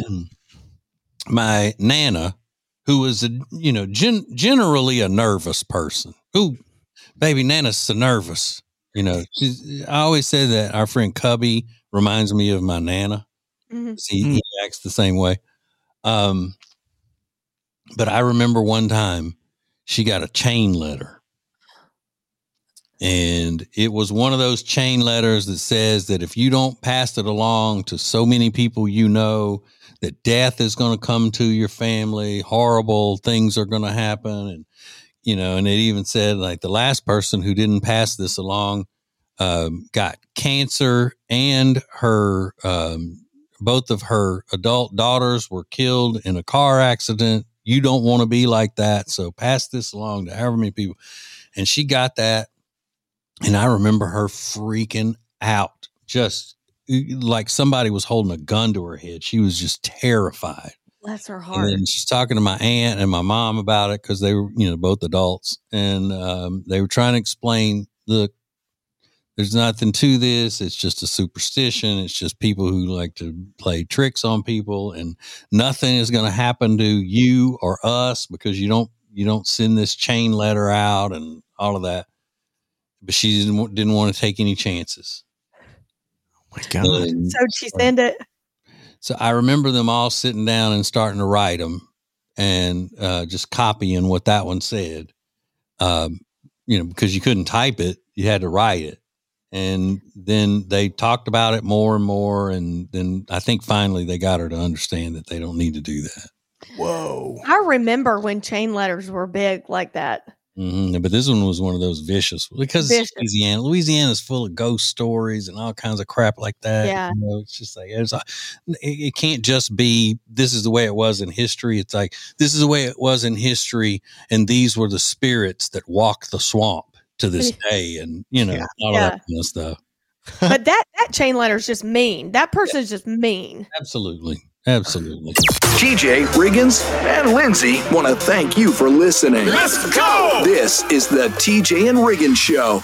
my Nana, who was, a, you know, gen- generally a nervous person. Ooh, baby, Nana's so nervous. You know, she's, I always say that our friend Cubby reminds me of my Nana. Mhm. He, he acts the same way. Um, but I remember one time she got a chain letter And it was one of those chain letters that says that if you don't pass it along to so many people, you know, that death is going to come to your family, horrible things are going to happen. And, you know, and it even said like the last person who didn't pass this along um, got cancer, and her, um, both of her adult daughters were killed in a car accident. You don't want to be like that. So pass this along to however many people. And she got that. And I remember her freaking out, just like somebody was holding a gun to her head. She was just terrified. Bless her heart. And then she's talking to my aunt and my mom about it because they were, you know, both adults. And um, they were trying to explain, look, there's nothing to this. It's just a superstition. It's just people who like to play tricks on people, and nothing is going to happen to you or us because you don't, you don't send this chain letter out and all of that. But she didn't, didn't want to take any chances. Oh my God. And So she sent it. so I remember them all sitting down and starting to write them and uh, just copying what that one said. Um, you know, because you couldn't type it, you had to write it. And then they talked about it more and more. And then I think finally they got her to understand that they don't need to do that. Whoa. I remember when chain letters were big like that. Mm-hmm. But this one was one of those vicious because Vicious. it's Louisiana. Louisiana's full of ghost stories and all kinds of crap like that. Yeah. You know, it's just like, it's a, it, it can't just be, this is the way it was in history. It's like, this is the way it was in history. And these were the spirits that walked the swamp to this day. And, you know, Yeah. all Yeah. of that kind of stuff. But that, that chain letter is just mean. That person is just mean. Absolutely. Absolutely. T J, Riggins, and Lindsay want to thank you for listening. Let's go! This is the T J and Riggins Show.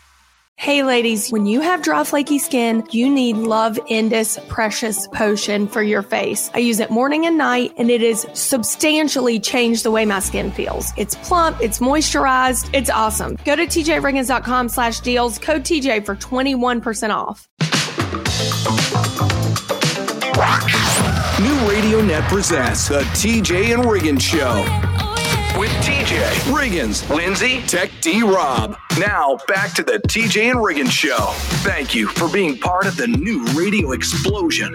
Hey ladies, when you have dry flaky skin, you need Love Indus Precious Potion for your face. I use it morning and night, and it has substantially changed the way my skin feels. It's plump, it's moisturized, it's awesome. Go to tjriggins.com slash deals, code T J for twenty-one percent off. New Radio Net presents the T J and Riggins Show. With T J, Riggins, Lindsay, Tech D Rob. Now back to the T J and Riggins Show. Thank you for being part of the new radio explosion.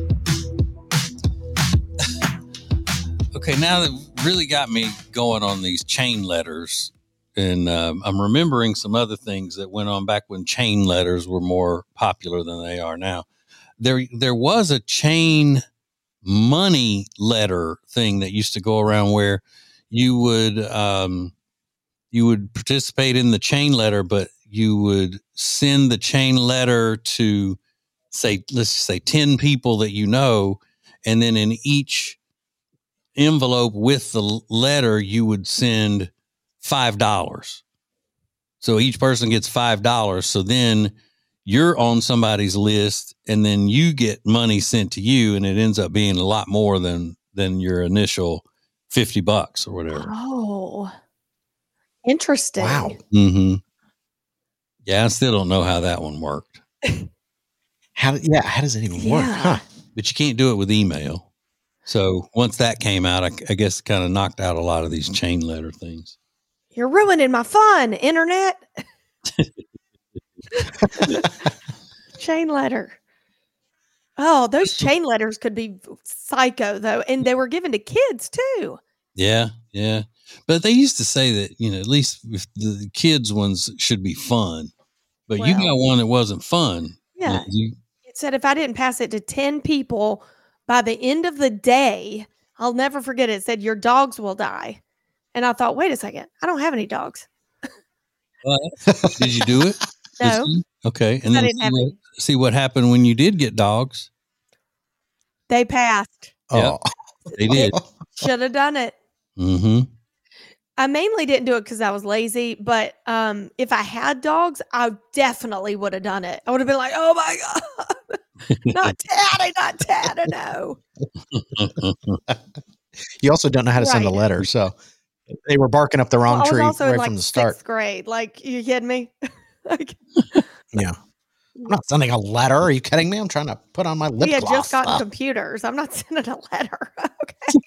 Okay, now that really got me going on these chain letters, and um, I'm remembering some other things that went on back when chain letters were more popular than they are now. There, there was a chain money letter thing that used to go around where you would, um, you would participate in the chain letter, but you would send the chain letter to say, let's just say ten people that you know. And then in each envelope with the letter, you would send five dollars. So each person gets five dollars. So then you're on somebody's list, and then you get money sent to you, and it ends up being a lot more than than your initial fifty bucks or whatever. Oh, interesting. Wow. Mm-hmm. Yeah, I still don't know how that one worked, How, yeah, how does it even work? Yeah. Huh? but you can't do it with email. So once that came out, I, I guess kind of knocked out a lot of these chain letter things. You're ruining my fun, internet. Chain letter. Oh, those chain letters could be psycho though, and they were given to kids too. Yeah, yeah. But they used to say that, you know, at least if the kids ones should be fun. But you Well, got one that wasn't fun. yeah. You, It said if I didn't pass it to ten people by the end of the day, I'll never forget it. It said your dogs will die. And I thought, wait a second, I don't have any dogs. well, did you do it? No, Okay. And I then didn't see have what, any. see what happened when you did get dogs. They passed. Oh, They did. Should have done it. Mm-hmm. I mainly didn't do it because I was lazy, but um, if I had dogs, I definitely would have done it. I would have been like, oh my God, not Taddy, not Taddy, no. you also don't know how to send a Right. letter, so they were barking up the wrong Well, I was tree also right in like from the start. sixth grade. Like, you kidding me? Like, Yeah, I'm not sending a letter. Are you kidding me? I'm trying to put on my lip we had gloss. just gotten Ah. computers. I'm not sending a letter. Okay.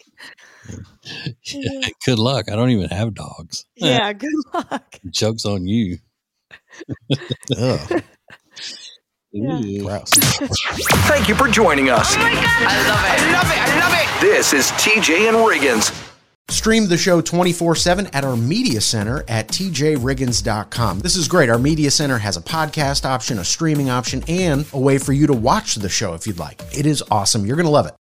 Yeah, good luck. I don't even have dogs. Yeah, good luck. Joke's on you. Ugh. Yeah. Gross. Thank you for joining us. I love it. I love it. I love it. This is T J and Riggins. Stream the show twenty-four seven at our media center at t j riggins dot com. This is great. Our media center has a podcast option, a streaming option, and a way for you to watch the show if you'd like. It is awesome. You're going to love it.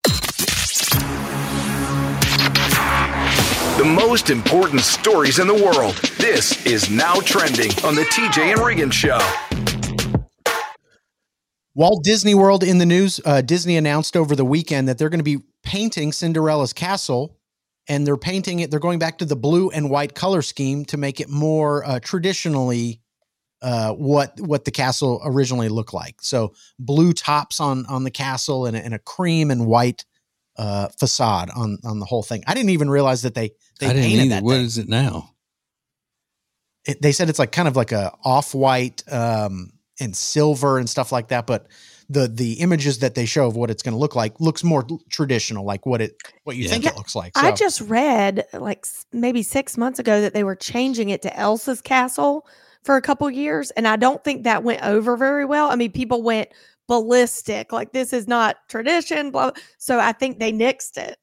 The most important stories in the world. This is Now Trending on the T J and Riggins Show. Walt Disney World in the news. Uh, Disney announced over the weekend that they're going to be painting Cinderella's castle, and they're painting it. They're going back to the blue and white color scheme to make it more uh, traditionally uh, what what the castle originally looked like. So blue tops on on the castle and a, and a cream and white uh, facade on on the whole thing. I didn't even realize that they they I didn't painted either. that. What thing. is it now? It, they said it's like kind of like a off white um, and silver and stuff like that, but the the images that they show of what it's going to look like looks more traditional, like what it what you Yeah. think Yeah, it looks like. So, I just read like s- maybe six months ago that they were changing it to Elsa's castle for a couple years, and I don't think that went over very well. I mean, people went ballistic, like this is not tradition, blah. So I think they nixed it.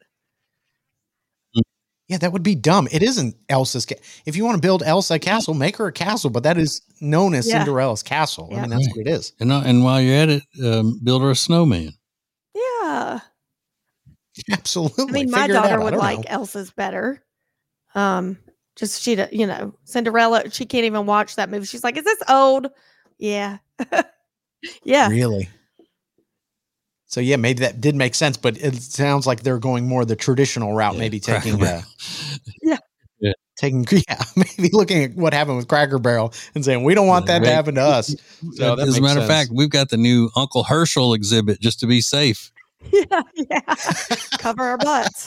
yeah, that would be dumb. It isn't Elsa's. Ca- if you want to build Elsa a castle, make her a castle, but that is known as Yeah. Cinderella's castle. I Yeah. mean, that's what it is. And, uh, and while you're at it, um, build her a snowman. Yeah, Absolutely. I mean, my Figure it out. daughter I would don't like know. Elsa's better. Um, just she, d- you know, Cinderella. She can't even watch that movie. She's like, "Is this old?" Yeah, yeah. Really? So yeah, maybe that did make sense, but it sounds like they're going more the traditional route, Yeah, maybe Cracker taking Barrel. uh, Yeah. Yeah. taking yeah, maybe looking at what happened with Cracker Barrel and saying we don't want that to Right. happen to us. So that As a makes matter of sense. fact, we've got the new Uncle Herschel exhibit just to be safe. Yeah, yeah. Cover our butts.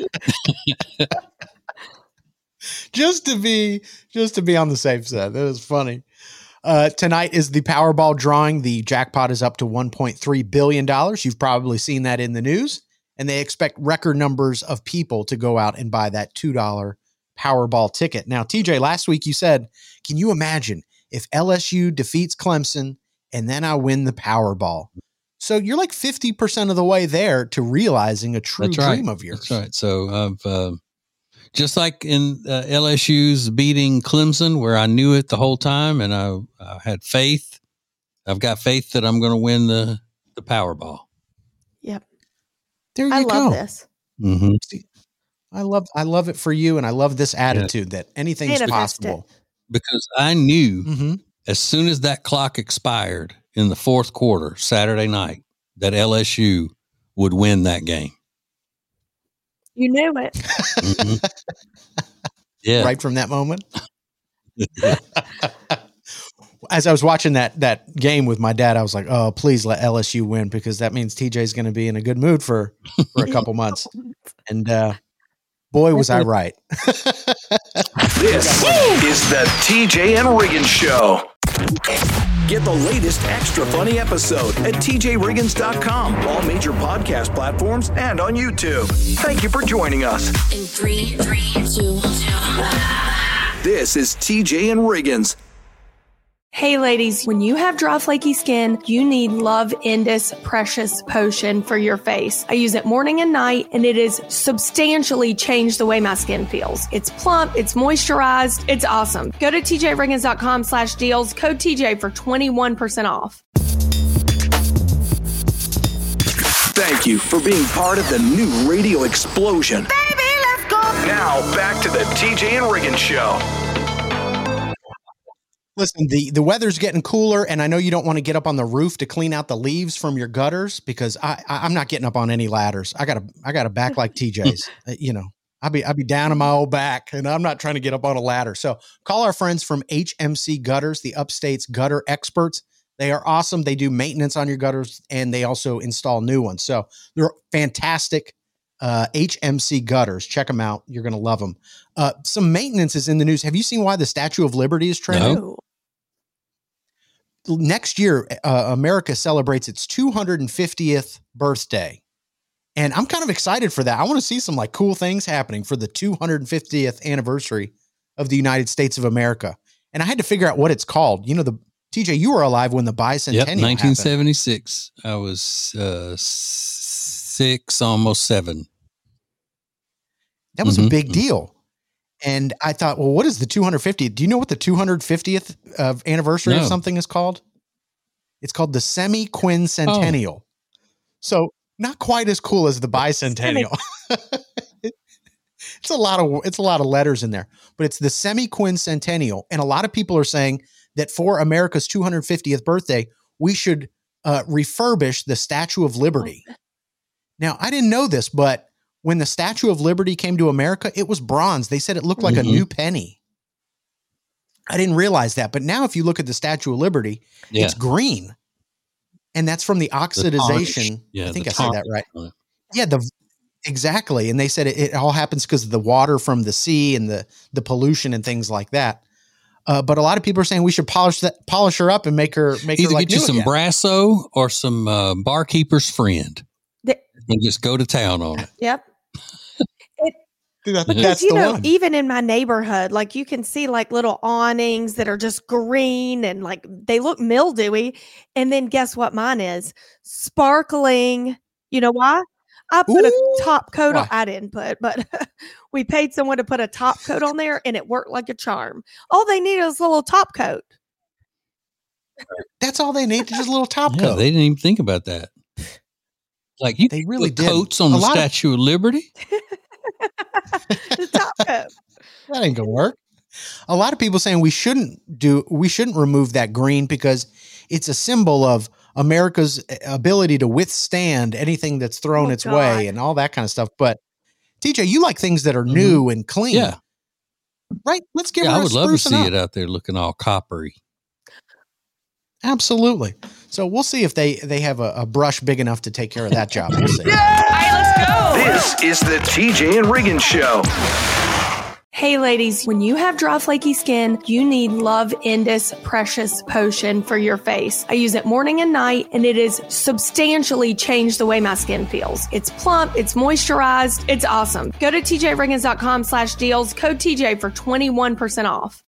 just to be just to be on the safe side. That is funny. Uh, tonight is the Powerball drawing. The jackpot is up to one point three billion dollars. You've probably seen that in the news, and they expect record numbers of people to go out and buy that two dollar Powerball ticket. Now, T J, last week you said, can you imagine if L S U defeats Clemson and then I win the Powerball? So you're like fifty percent of the way there to realizing a true That's right. dream of yours. That's right. So I've uh, just like in uh, L S U's beating Clemson, where I knew it the whole time, and I, I had faith. I've got faith that I'm going to win the the Powerball. Yep. There you I go. love this. Mm-hmm. I love I love it for you, and I love this attitude that anything's Manifest possible. Because I knew Mm-hmm. as soon as that clock expired in the fourth quarter, Saturday night, that L S U would win that game. You knew it. Mhm. Yeah. Right from that moment. As I was watching that that game with my dad, I was like, "Oh, please let L S U win because that means T J's going to be in a good mood for for a couple months." And uh, boy, was I right. This is the T J and Riggins Show. Get the latest extra funny episode at t j riggins dot com, all major podcast platforms, and on YouTube. Thank you for joining us. In three, three, two, two. This is T J and Riggins. Hey ladies, when you have dry flaky skin, you need Love Indus Precious Potion for your face. I use it morning and night, and it has substantially changed the way my skin feels. It's plump, it's moisturized, it's awesome. Go to t j riggins dot com slash deals, code T J for twenty-one percent off. Thank you for being part of the new radio explosion. Baby, let's go. Now back to the T J and Riggins Show. Listen, the, the weather's getting cooler, and I know you don't want to get up on the roof to clean out the leaves from your gutters because I, I I'm not getting up on any ladders. I got a I got a back like T J's. Uh, you know, I'll be I'll be down on my old back, and I'm not trying to get up on a ladder. So call our friends from H M C Gutters, the Upstate's gutter experts. They are awesome. They do maintenance on your gutters, and they also install new ones. So they're fantastic. Uh, H M C Gutters. Check them out. You're going to love them. Uh, some maintenance is in the news. Have you seen why the Statue of Liberty is trending? No. Ooh. Next year, uh, America celebrates its two hundred fiftieth birthday. And I'm kind of excited for that. I want to see some like cool things happening for the two hundred fiftieth anniversary of the United States of America. And I had to figure out what it's called. You know, the T J, you were alive when the bicentennial Yep, happened. nineteen seventy-six. I was uh, six, almost seven. That was mm-hmm. a big deal. And I thought, well, what is the two hundred fiftieth? Do you know what the two hundred fiftieth of anniversary No. of something is called? It's called the semi-quincentennial. Oh. So not quite as cool as the bicentennial. It's a lot of it's a lot of letters in there, but it's the semi-quincentennial. And a lot of people are saying that for America's two hundred fiftieth birthday, we should uh, refurbish the Statue of Liberty. Now, I didn't know this, but when the Statue of Liberty came to America, it was bronze. They said it looked like mm-hmm. a new penny. I didn't realize that. But now if you look at the Statue of Liberty, yeah. it's green. And that's from the oxidization. The yeah, I think I said that right. Yeah, the exactly. And they said it, it all happens because of the water from the sea and the, the pollution and things like that. Uh, but a lot of people are saying we should polish that, polish her up and make her make Either her like get you new some again. Brasso or some uh, Barkeeper's Friend, the, and just go to town on it. Yep. It, Dude, I think that's you the know, one. even in my neighborhood, like you can see like little awnings that are just green and like they look mildewy. And then guess what mine is? Sparkling. You know why? I put Ooh, a top coat on. I didn't put, but we paid someone to put a top coat on there and it worked like a charm. All they need is a little top coat. That's all they need, just a little top yeah, coat. They didn't even think about that. Like you they really did. Coats on a the Statue of, of Liberty. The top coat. That ain't gonna work. A lot of people saying we shouldn't do, we shouldn't remove that green because it's a symbol of America's ability to withstand anything that's thrown oh, its God. way and all that kind of stuff. But T J, you like things that are mm-hmm. new and clean. Yeah. Right. Let's give yeah, her a I would love to see up. it out there looking all coppery. Absolutely. So we'll see if they, they have a, a brush big enough to take care of that job. We'll see. All right, let's go. This is the T J and Regan Show. Hey ladies, when you have dry flaky skin, you need Love Indus Precious Potion for your face. I use it morning and night and it has substantially changed the way my skin feels. It's plump, it's moisturized, it's awesome. Go to T J Riggins dot com slash deals, code T J for twenty-one percent off.